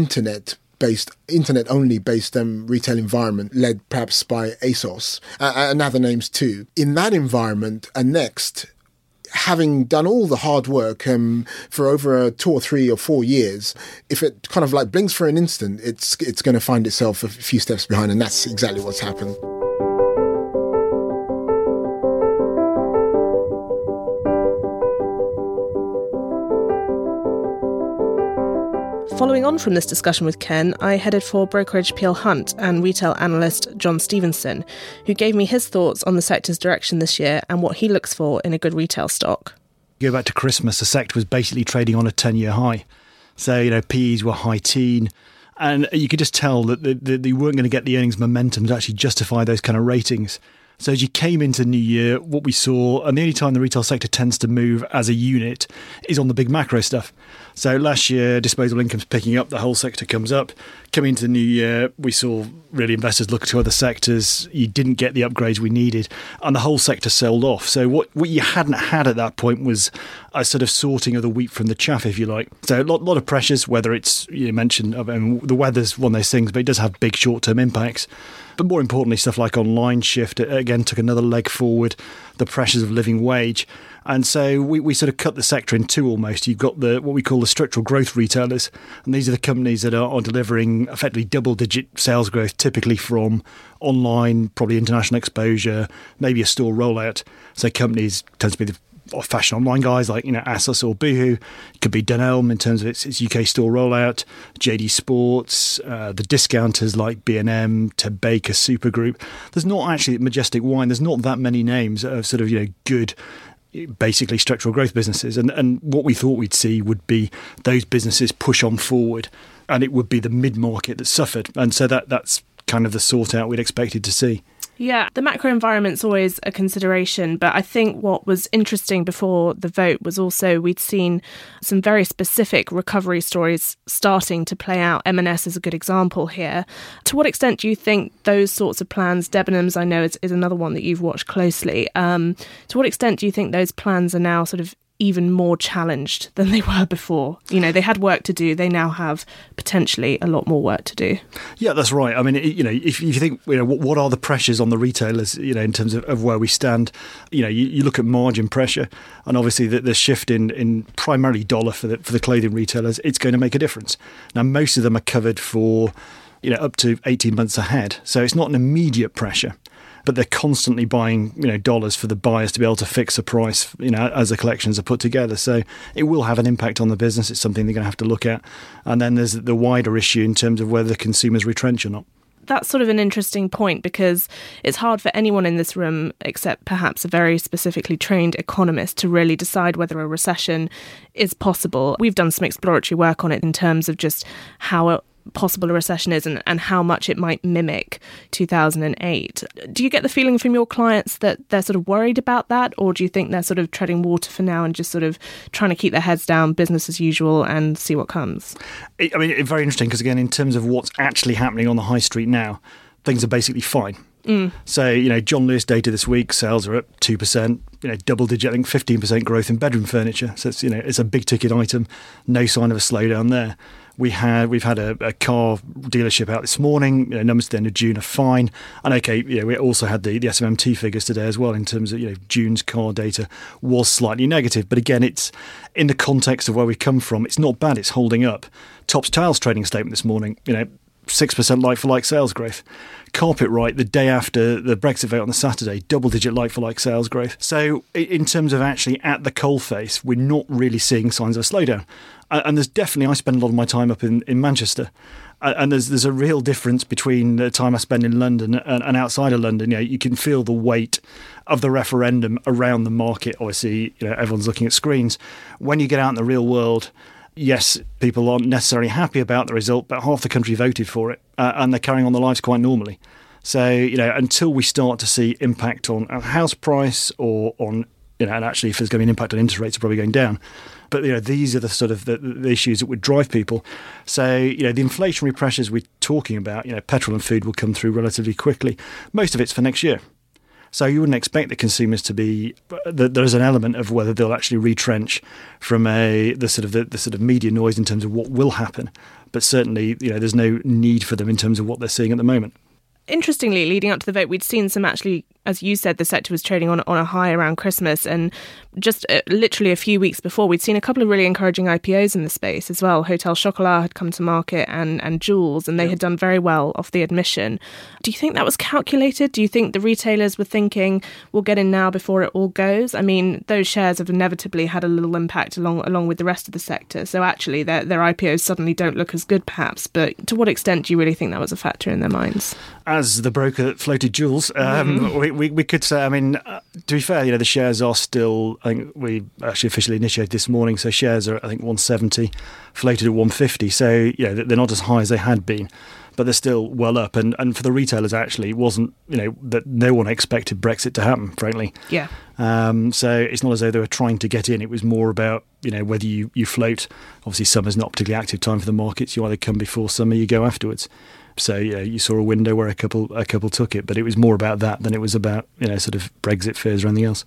internet-only based retail environment, led perhaps by ASOS and other names too. In that environment, Next, having done all the hard work for over 2 or 3 or 4 years, if it kind of like blinks for an instant, it's going to find itself a few steps behind, and that's exactly what's happened. Following on from this discussion with Ken, I headed for brokerage Peel Hunt and retail analyst John Stevenson, who gave me his thoughts on the sector's direction this year and what he looks for in a good retail stock. Go back to Christmas, the sector was basically trading on a 10-year high. So, PEs were high teen, and you could just tell that they weren't going to get the earnings momentum to actually justify those kind of ratings. So as you came into New Year, what we saw, and the only time the retail sector tends to move as a unit is on the big macro stuff. So last year, disposable income's picking up, the whole sector comes up. Coming into the new year, we saw really investors look to other sectors. You didn't get the upgrades we needed, and the whole sector sold off. So what you hadn't had at that point was a sort of sorting of the wheat from the chaff, if you like. So a lot of pressures, whether it's, you mentioned, the weather's one of those things, but it does have big short-term impacts. But more importantly, stuff like online shift, again, took another leg forward, the pressures of living wage. And so we sort of cut the sector in two almost. You've got what we call the structural growth retailers. And these are the companies that are delivering effectively double-digit sales growth, typically from online, probably international exposure, maybe a store rollout. So companies tend to be the fashion online guys like ASOS or Boohoo. It could be Dunelm in terms of its UK store rollout, JD Sports, the discounters like B&M, Ted Baker, Supergroup. There's not actually Majestic Wine. There's not that many names of sort of good, basically structural growth businesses. And what we thought we'd see would be those businesses push on forward, and it would be the mid-market that suffered. And so that's kind of the sort out we'd expected to see. Yeah, the macro environment's always a consideration, but I think what was interesting before the vote was also we'd seen some very specific recovery stories starting to play out. M&S is a good example here. To what extent do you think those sorts of plans, Debenhams I know is another one that you've watched closely, to what extent do you think those plans are now sort of even more challenged than they were before. They had work to do. They now have potentially a lot more work to do. Yeah, that's right. I mean, if you think, what are the pressures on the retailers, in terms of where we stand, you look at margin pressure, and obviously the shift in primarily dollar for the clothing retailers, it's going to make a difference. Now, most of them are covered for, up to 18 months ahead. So it's not an immediate pressure, but they're constantly buying, dollars for the buyers to be able to fix a price, as the collections are put together. So it will have an impact on the business. It's something they're going to have to look at. And then there's the wider issue in terms of whether the consumers retrench or not. That's sort of an interesting point, because it's hard for anyone in this room, except perhaps a very specifically trained economist, to really decide whether a recession is possible. We've done some exploratory work on it in terms of just how possible a recession is and how much it might mimic 2008. Do you get the feeling from your clients that they're sort of worried about that, or do you think they're sort of treading water for now and just sort of trying to keep their heads down, business as usual, and see what comes? I mean, it's very interesting because, again, in terms of what's actually happening on the high street now, things are basically fine. So, John Lewis data this week, sales are up 2%, double digit, I think 15% growth in bedroom furniture. So it's a big ticket item, no sign of a slowdown there. We've had a car dealership out this morning. Numbers at the end of June are fine. And we also had the SMMT figures today as well, in terms of, June's car data was slightly negative. But again, it's in the context of where we come from. It's not bad. It's holding up. Topps Tiles trading statement this morning, 6% like-for-like sales growth. Carpetright, the day after the Brexit vote on the Saturday, double-digit like-for-like sales growth. So in terms of actually at the coalface, we're not really seeing signs of a slowdown. And there's definitely, I spend a lot of my time up in Manchester, and there's a real difference between the time I spend in London and outside of London. You can feel the weight of the referendum around the market. Obviously, everyone's looking at screens. When you get out in the real world, yes, people aren't necessarily happy about the result, but half the country voted for it, and they're carrying on their lives quite normally. So, until we start to see impact on house price or on, and actually if there's going to be an impact on interest rates, are probably going down. But, these are the sort of the issues that would drive people. So, the inflationary pressures we're talking about, petrol and food will come through relatively quickly. Most of it's for next year. So you wouldn't expect the consumers to be. There's an element of whether they'll actually retrench from the sort of media noise in terms of what will happen. But certainly, there's no need for them in terms of what they're seeing at the moment. Interestingly, leading up to the vote, we'd seen some actually, as you said, the sector was trading on a high around Christmas, and just literally a few weeks before, we'd seen a couple of really encouraging IPOs in the space as well. Hotel Chocolat had come to market, and Joules, and they had done very well off the admission. Do you think that was calculated? Do you think the retailers were thinking, we'll get in now before it all goes? I mean, those shares have inevitably had a little impact along with the rest of the sector. So actually, their IPOs suddenly don't look as good, perhaps. But to what extent do you really think that was a factor in their minds? As the broker that floated Joules, we could say, I mean, to be fair, the shares are still, I think we actually officially initiated this morning, so shares are, I think, 170, floated at 150. So, they're not as high as they had been, but they're still well up. And for the retailers, actually, it wasn't, that no one expected Brexit to happen, frankly. Yeah. So it's not as though they were trying to get in. It was more about, whether you float. Obviously, summer's not a particularly active time for the markets. You either come before summer, you go afterwards. So you saw a window where a couple took it, but it was more about that than it was about sort of Brexit fears or anything else.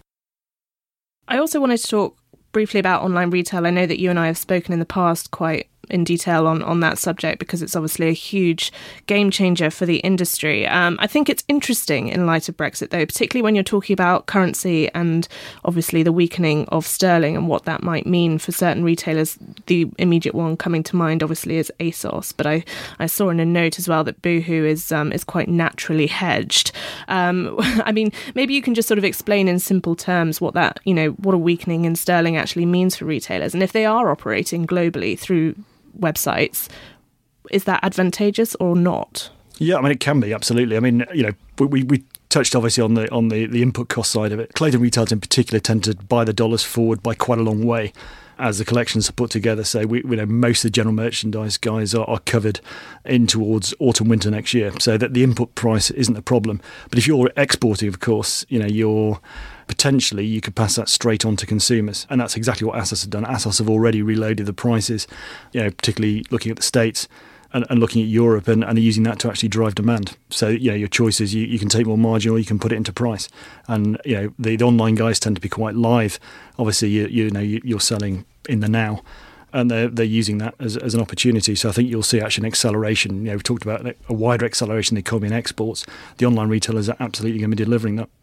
I also wanted to talk briefly about online retail. I know that you and I have spoken in the past quite in detail on that subject, because it's obviously a huge game changer for the industry. I think it's interesting in light of Brexit, though, particularly when you're talking about currency and obviously the weakening of sterling and what that might mean for certain retailers. The immediate one coming to mind, obviously, is ASOS. But I saw in a note as well that Boohoo is quite naturally hedged. I mean, maybe you can just sort of explain in simple terms what that, what a weakening in sterling actually means for retailers, and if they are operating globally through websites, is that advantageous or not? Yeah, I mean, it can be, absolutely. I mean, we touched obviously on the input cost side of it. Clothing retailers in particular tend to buy the dollars forward by quite a long way as the collections are put together. So we know most of the general merchandise guys are covered in towards autumn winter next year, so that the input price isn't a problem. But if you're exporting, of course, you're potentially you could pass that straight on to consumers, and that's exactly what ASOS have done. ASOS have already reloaded the prices, particularly looking at the States. and looking at Europe and using that to actually drive demand. So, your choices, you can take more margin or you can put it into price. And, the online guys tend to be quite live. Obviously, you're selling in the now, and they're using that as an opportunity. So I think you'll see actually an acceleration. We've talked about a wider acceleration in the economy and exports. The online retailers are absolutely going to be delivering that.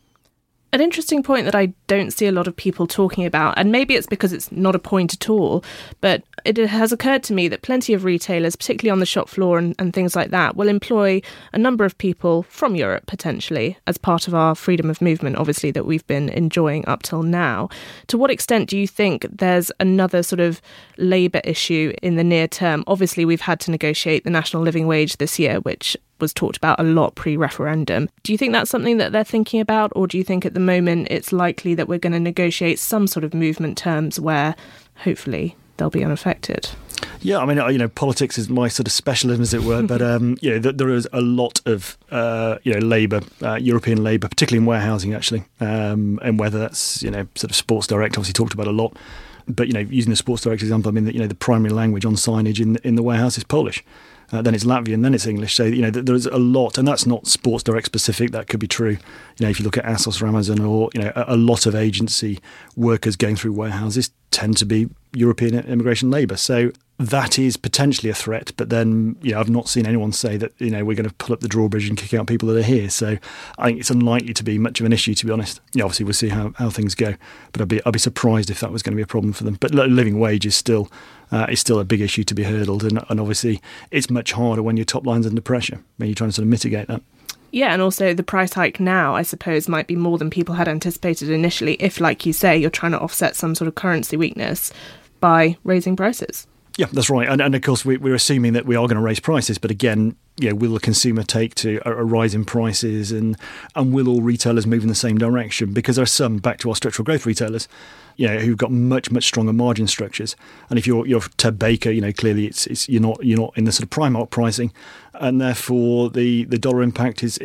An interesting point that I don't see a lot of people talking about, and maybe it's because it's not a point at all, but it has occurred to me that plenty of retailers, particularly on the shop floor and things like that, will employ a number of people from Europe, potentially, as part of our freedom of movement, obviously, that we've been enjoying up till now. To what extent do you think there's another sort of labour issue in the near term? Obviously, we've had to negotiate the national living wage this year, which was talked about a lot pre-referendum. Do you think that's something that they're thinking about, or do you think at the moment it's likely that we're going to negotiate some sort of movement terms where hopefully they'll be unaffected? Yeah, I mean, politics is my sort of specialism, as it were, but there is a lot of labour, European labour, particularly in warehousing, actually, and whether that's sort of Sports Direct, obviously talked about a lot. But using the Sports Direct example, I mean, the primary language on signage in the warehouse is Polish. Then it's Latvian, then it's English. So, there's a lot, and that's not Sports Direct specific. That could be true. If you look at ASOS or Amazon or, a lot of agency workers going through warehouses tend to be European immigration labour. So that is potentially a threat. But then, I've not seen anyone say that, we're going to pull up the drawbridge and kick out people that are here. So I think it's unlikely to be much of an issue, to be honest. Obviously, we'll see how things go. But I'd be surprised if that was going to be a problem for them. But living wage is still a big issue to be hurdled. And obviously, it's much harder when your top line's under pressure, when you're trying to sort of mitigate that. Yeah, and also the price hike now, I suppose, might be more than people had anticipated initially if, like you say, you're trying to offset some sort of currency weakness by raising prices. Yeah, that's right. And of course, we're assuming that we are going to raise prices. But again, will the consumer take to a rise in prices, and will all retailers move in the same direction? Because there are some, back to our structural growth retailers, who've got much, much stronger margin structures. And if you're Ted Baker, clearly it's you're not in the sort of Primark pricing, and therefore the dollar impact is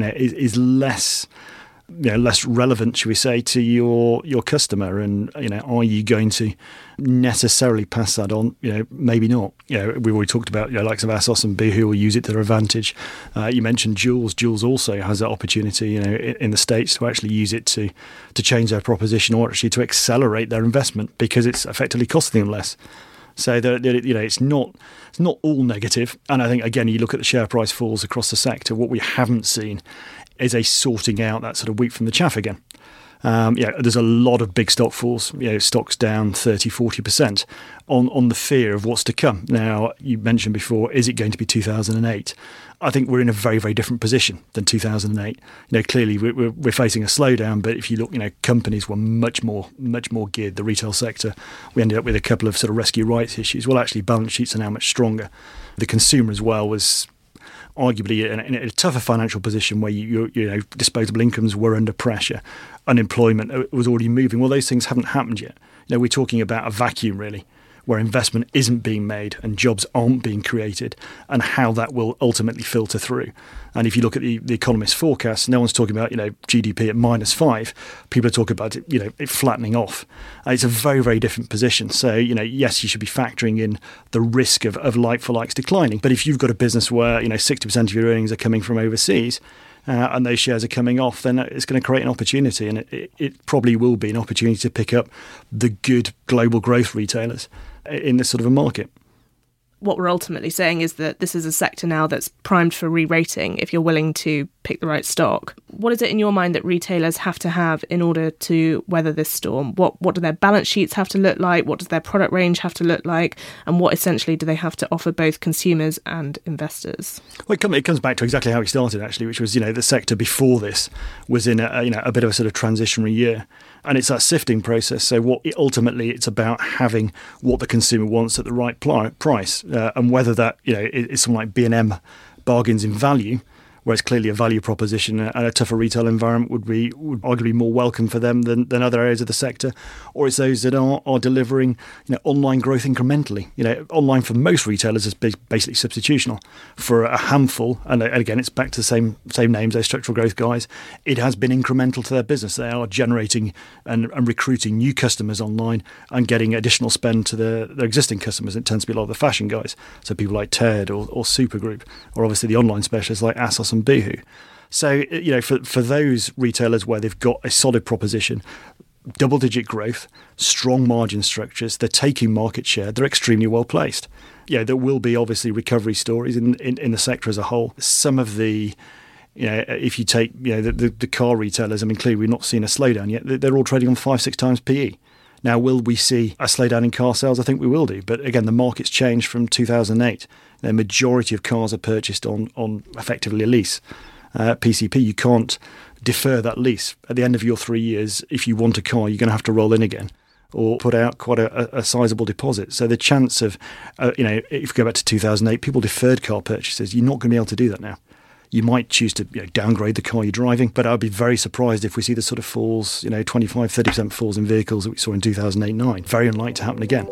less. Less relevant, should we say, to your customer, and are you going to necessarily pass that on? Maybe not. We've already talked about likes of ASOS and Boohoo will use it to their advantage. You mentioned Joules. Joules also has that opportunity, in the States to actually use it to change their proposition, or actually to accelerate their investment because it's effectively costing them less. So it's not all negative. And I think, again, you look at the share price falls across the sector. What we haven't seen is a sorting out that sort of wheat from the chaff again. There's a lot of big stock falls, stocks down 30-40% on the fear of what's to come. Now, you mentioned before, is it going to be 2008? I think we're in a very, very different position than 2008. Clearly we're facing a slowdown, but if you look, companies were much more geared. The retail sector, we ended up with a couple of sort of rescue rights issues. Well, actually, balance sheets are now much stronger. The consumer as well was arguably in a tougher financial position where disposable incomes were under pressure, unemployment was already moving. Well, those things haven't happened yet. We're talking about a vacuum really, where investment isn't being made and jobs aren't being created, and how that will ultimately filter through. And if you look at the economist forecasts, no one's talking about GDP at -5. People are talking about it flattening off. It's a very, very different position. So yes, you should be factoring in the risk of like for likes declining. But if you've got a business where 60% of your earnings are coming from overseas, and those shares are coming off, then it's going to create an opportunity, and it probably will be an opportunity to pick up the good global growth retailers in this sort of a market. What we're ultimately saying is that this is a sector now that's primed for re-rating if you're willing to pick the right stock. What is it in your mind that retailers have to have in order to weather this storm? What do their balance sheets have to look like? What does their product range have to look like? And what essentially do they have to offer both consumers and investors? Well, it comes back to exactly how it started, actually, which was, the sector before this was in a bit of a sort of transitionary year. And it's that sifting process. So ultimately it's about having what the consumer wants at the right price, and whether that is something like B&M bargains in value, where it's clearly a value proposition, and a tougher retail environment would arguably be more welcome for them than other areas of the sector. Or it's those that are delivering online growth incrementally. Online for most retailers is basically substitutional. For a handful, and again, it's back to the same names, those structural growth guys, it has been incremental to their business. They are generating and recruiting new customers online and getting additional spend to their existing customers. It tends to be a lot of the fashion guys, so people like Ted or Supergroup, or obviously the online specialists like ASOS and Boohoo. So, for those retailers where they've got a solid proposition, double-digit growth, strong margin structures, they're taking market share, they're extremely well placed. There will be obviously recovery stories in the sector as a whole. Some of the if you take the car retailers, clearly we've not seen a slowdown yet. They're all trading on 5-6 times PE. Now, will we see a slowdown in car sales? I think we will do. But again, the market's changed from 2008. The majority of cars are purchased on effectively a lease. PCP, you can't defer that lease. At the end of your 3 years, if you want a car, you're going to have to roll in again or put out quite a sizable deposit. So the chance of, if you go back to 2008, people deferred car purchases. You're not going to be able to do that now. You might choose to downgrade the car you're driving, but I'd be very surprised if we see the sort of falls, 25, 30% falls in vehicles that we saw in 2008-09. Very unlikely to happen again.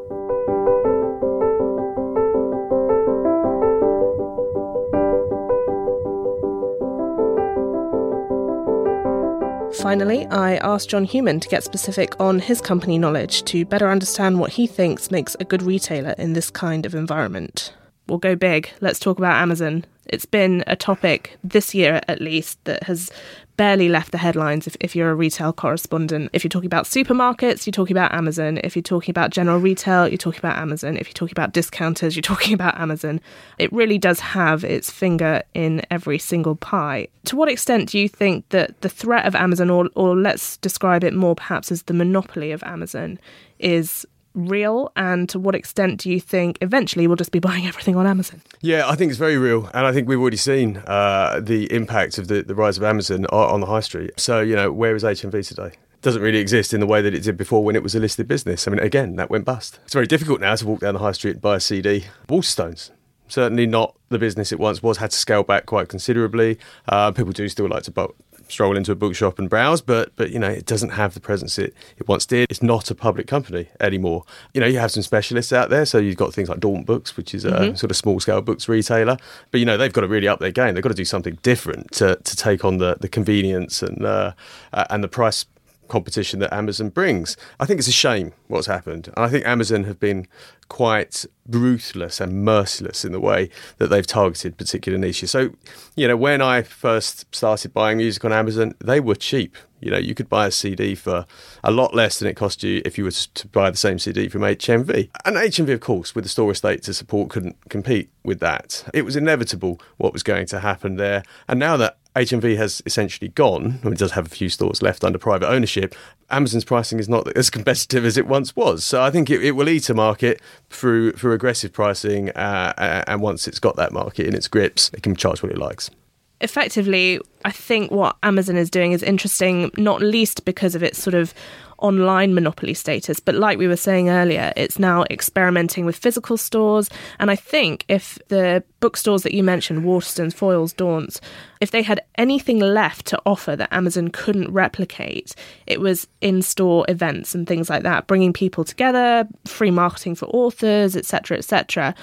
Finally, I asked John Human to get specific on his company knowledge to better understand what he thinks makes a good retailer in this kind of environment. We'll go big. Let's talk about Amazon. It's been a topic this year, at least, that has barely left the headlines if you're a retail correspondent. If you're talking about supermarkets, you're talking about Amazon. If you're talking about general retail, you're talking about Amazon. If you're talking about discounters, you're talking about Amazon. It really does have its finger in every single pie. To what extent do you think that the threat of Amazon, or let's describe it more perhaps as the monopoly of Amazon, is real, and to what extent do you think eventually we'll just be buying everything on Amazon? Yeah, I think it's very real, and I think we've already seen the impact of the rise of Amazon on the high street. So, where is HMV today? Doesn't really exist in the way that it did before when it was a listed business. Again, that went bust. It's very difficult now to walk down the high street and buy a CD. Waterstones, certainly not the business it once was, had to scale back quite considerably. People do still like to stroll into a bookshop and browse, but it doesn't have the presence it once did. It's not a public company anymore. You have some specialists out there, so you've got things like Daunt Books, which is a sort of small scale books retailer, but they've got to really up their game. They've got to do something different to take on the convenience and the price competition that Amazon brings. I think it's a shame what's happened, and I think Amazon have been quite ruthless and merciless in the way that they've targeted particular niches. So, when I first started buying music on Amazon, they were cheap. You could buy a CD for a lot less than it cost you if you were to buy the same CD from HMV. And HMV, of course, with the store estate to support, couldn't compete with that. It was inevitable what was going to happen there. And now that HMV has essentially gone, it does have a few stores left under private ownership, Amazon's pricing is not as competitive as it once was. So I think it will eat a market through aggressive pricing, and once it's got that market in its grips, it can charge what it likes. Effectively, I think what Amazon is doing is interesting, not least because of its sort of online monopoly status. But like we were saying earlier, it's now experimenting with physical stores. And I think if the bookstores that you mentioned, Waterstones, Foyles, Daunts, if they had anything left to offer that Amazon couldn't replicate, it was in-store events and things like that, bringing people together, free marketing for authors, etc., etc.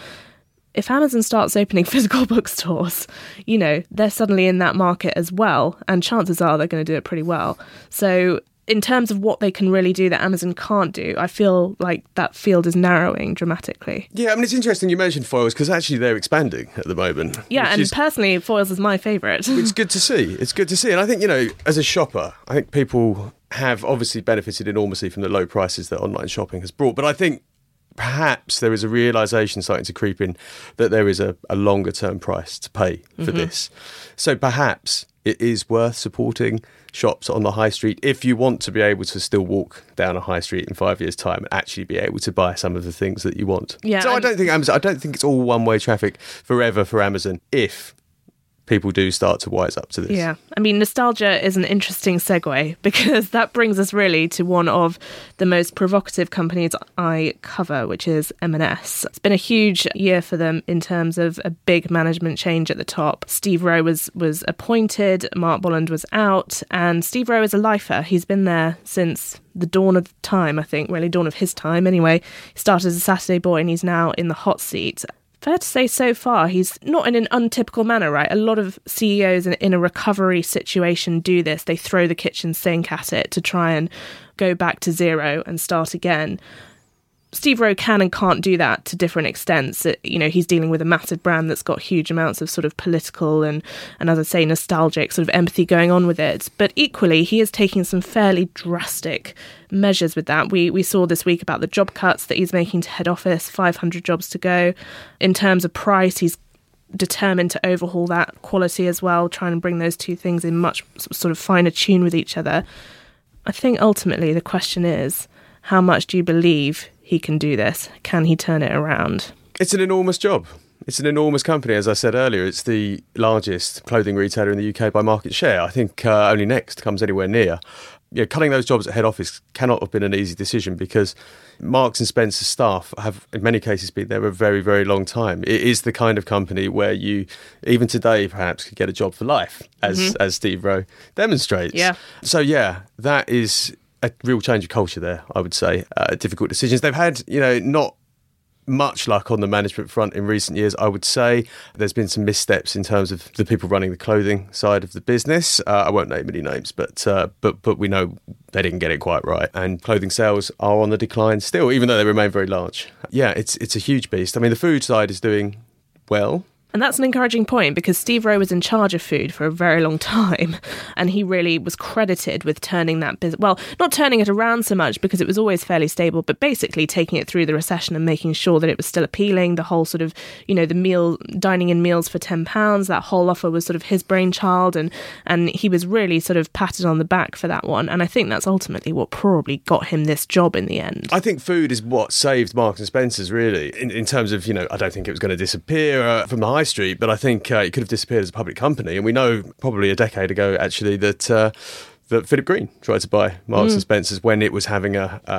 If Amazon starts opening physical bookstores, they're suddenly in that market as well. And chances are they're going to do it pretty well. So in terms of what they can really do that Amazon can't do, I feel like that field is narrowing dramatically. Yeah, it's interesting you mentioned Foyles, because actually they're expanding at the moment. Yeah, and personally, Foyles is my favourite. It's good to see. It's good to see. And I think, as a shopper, I think people have obviously benefited enormously from the low prices that online shopping has brought. But I think perhaps there is a realisation starting to creep in that there is a longer term price to pay for this. So perhaps it is worth supporting shops on the high street if you want to be able to still walk down a high street in 5 years' time and actually be able to buy some of the things that you want. Yeah, so I don't think it's all one-way traffic forever for Amazon if people do start to wise up to this. Yeah. I mean, nostalgia is an interesting segue because that brings us really to one of the most provocative companies I cover, which is M&S. It's been a huge year for them in terms of a big management change at the top. Steve Rowe was appointed, Mark Bolland was out, and Steve Rowe is a lifer. He's been there since the dawn of time, I think, really dawn of his time anyway. He started as a Saturday boy and he's now in the hot seat. Fair to say so far, he's not in an untypical manner, right? A lot of CEOs in a recovery situation do this. They throw the kitchen sink at it to try and go back to zero and start again. Steve Rowe can and can't do that to different extents. He's dealing with a massive brand that's got huge amounts of sort of political and as I say, nostalgic sort of empathy going on with it. But equally, he is taking some fairly drastic measures with that. We saw this week about the job cuts that he's making to head office, 500 jobs to go. In terms of price, he's determined to overhaul that quality as well, trying to bring those two things in much sort of finer tune with each other. I think ultimately the question is, how much do you believe he can do this? Can he turn it around? It's an enormous job. It's an enormous company. As I said earlier, it's the largest clothing retailer in the UK by market share. I think only Next comes anywhere near. Cutting those jobs at head office cannot have been an easy decision because Marks and Spencer staff have, in many cases, been there a very, very long time. It is the kind of company where you, even today, perhaps could get a job for life, as Steve Rowe demonstrates. Yeah. So, that is a real change of culture there, I would say. Difficult decisions. They've had, not much luck on the management front in recent years, I would say. There's been some missteps in terms of the people running the clothing side of the business. I won't name any names, but we know they didn't get it quite right. And clothing sales are on the decline still, even though they remain very large. Yeah, it's a huge beast. I mean, the food side is doing well. And that's an encouraging point because Steve Rowe was in charge of food for a very long time and he really was credited with turning that business, well, not turning it around so much because it was always fairly stable, but basically taking it through the recession and making sure that it was still appealing. The whole sort of, the dining in meals for £10, that whole offer was sort of his brainchild and he was really sort of patted on the back for that one. And I think that's ultimately what probably got him this job in the end. I think food is what saved Marks and Spencer's really in terms of, I don't think it was going to disappear from the high street, but I think it could have disappeared as a public company. And we know probably a decade ago, actually, that Philip Green tried to buy Marks and Spencer's when it was having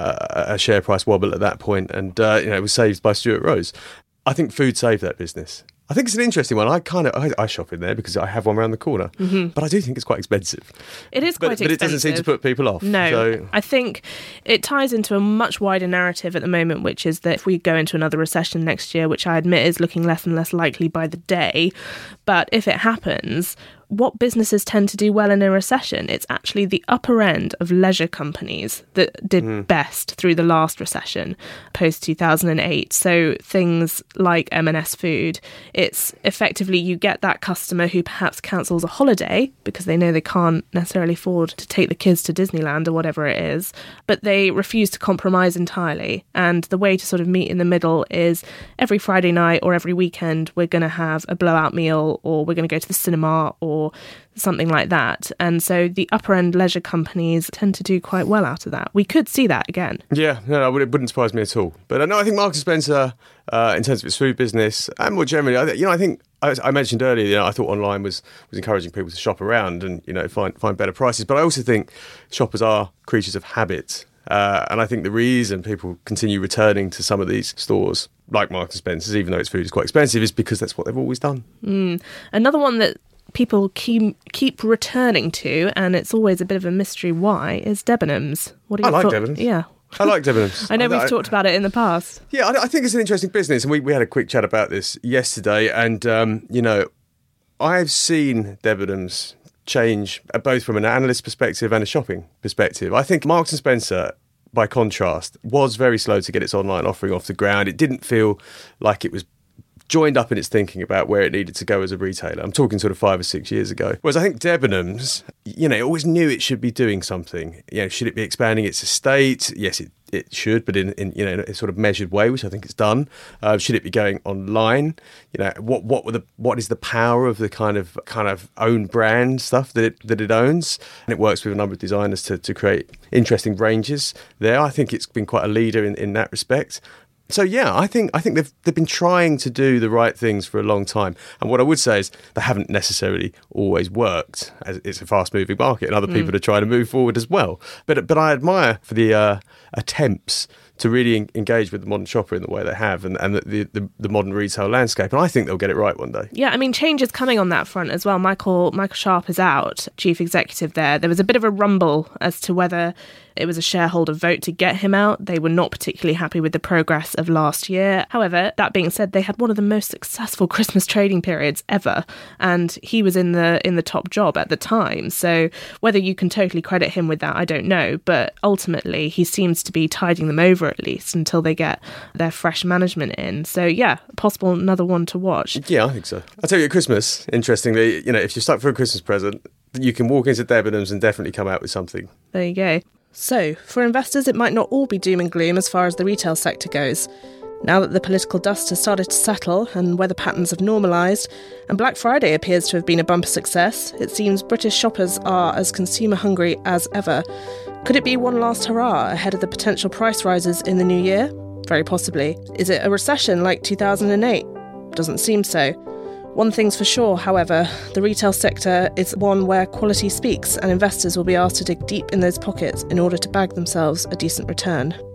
a share price wobble at that point, and it was saved by Stuart Rose. I think food saved that business. I think it's an interesting one. I shop in there because I have one around the corner, but I do think it's quite expensive. It is quite expensive. But it doesn't seem to put people off. No, so. I think it ties into a much wider narrative at the moment, which is that if we go into another recession next year, which I admit is looking less and less likely by the day, but if it happens, what businesses tend to do well in a recession? It's actually the upper end of leisure companies that did best through the last recession, post-2008. So things like M&S Food, it's effectively you get that customer who perhaps cancels a holiday because they know they can't necessarily afford to take the kids to Disneyland or whatever it is, but they refuse to compromise entirely. And the way to sort of meet in the middle is every Friday night or every weekend we're going to have a blowout meal, or we're going to go to the cinema, or something like that. And so the upper end leisure companies tend to do quite well out of that. We could see that again. Yeah, no, it wouldn't surprise me at all. But no, I think Marks and Spencer, in terms of its food business and more generally, I think I mentioned earlier, I thought online was encouraging people to shop around and find better prices. But I also think shoppers are creatures of habit. And I think the reason people continue returning to some of these stores, like Marks and Spencer's, even though its food is quite expensive, is because that's what they've always done. Another one that people keep returning to, and it's always a bit of a mystery why, is Debenhams. What do you like Debenhams. Yeah. I like Debenhams. I know we've talked about it in the past. Yeah, I think it's an interesting business, and we had a quick chat about this yesterday, and, I've seen Debenhams change both from an analyst perspective and a shopping perspective. I think Marks and Spencer, by contrast, was very slow to get its online offering off the ground. It didn't feel like it was joined up in its thinking about where it needed to go as a retailer. I'm talking sort of 5 or 6 years ago. Whereas I think Debenhams, it always knew it should be doing something. Should it be expanding its estate? Yes, it should, but in a sort of measured way, which I think it's done. Should it be going online? What is the power of the kind of own brand stuff that it owns? And it works with a number of designers to create interesting ranges there. I think it's been quite a leader in that respect. So yeah, I think they've been trying to do the right things for a long time, and what I would say is they haven't necessarily always worked, as it's a fast-moving market, and other people are trying to move forward as well. But I admire for the attempts to really engage with the modern shopper in the way they have, and the modern retail landscape. And I think they'll get it right one day. Yeah, I mean, change is coming on that front as well. Michael Sharp is out, chief executive there. There was a bit of a rumble as to whether it was a shareholder vote to get him out. They were not particularly happy with the progress of last year. However, that being said, they had one of the most successful Christmas trading periods ever, and he was in the top job at the time. So whether you can totally credit him with that, I don't know. But ultimately, he seems to be tiding them over at least until they get their fresh management in. So yeah, possible another one to watch. Yeah, I think so. I'll tell you at Christmas, interestingly, if you're stuck for a Christmas present, you can walk into Debenhams and definitely come out with something. There you go. So, for investors, it might not all be doom and gloom as far as the retail sector goes. Now that the political dust has started to settle and weather patterns have normalised, and Black Friday appears to have been a bumper success, it seems British shoppers are as consumer hungry as ever. Could it be one last hurrah ahead of the potential price rises in the new year? Very possibly. Is it a recession like 2008? Doesn't seem so. One thing's for sure, however, the retail sector is one where quality speaks, and investors will be asked to dig deep in those pockets in order to bag themselves a decent return.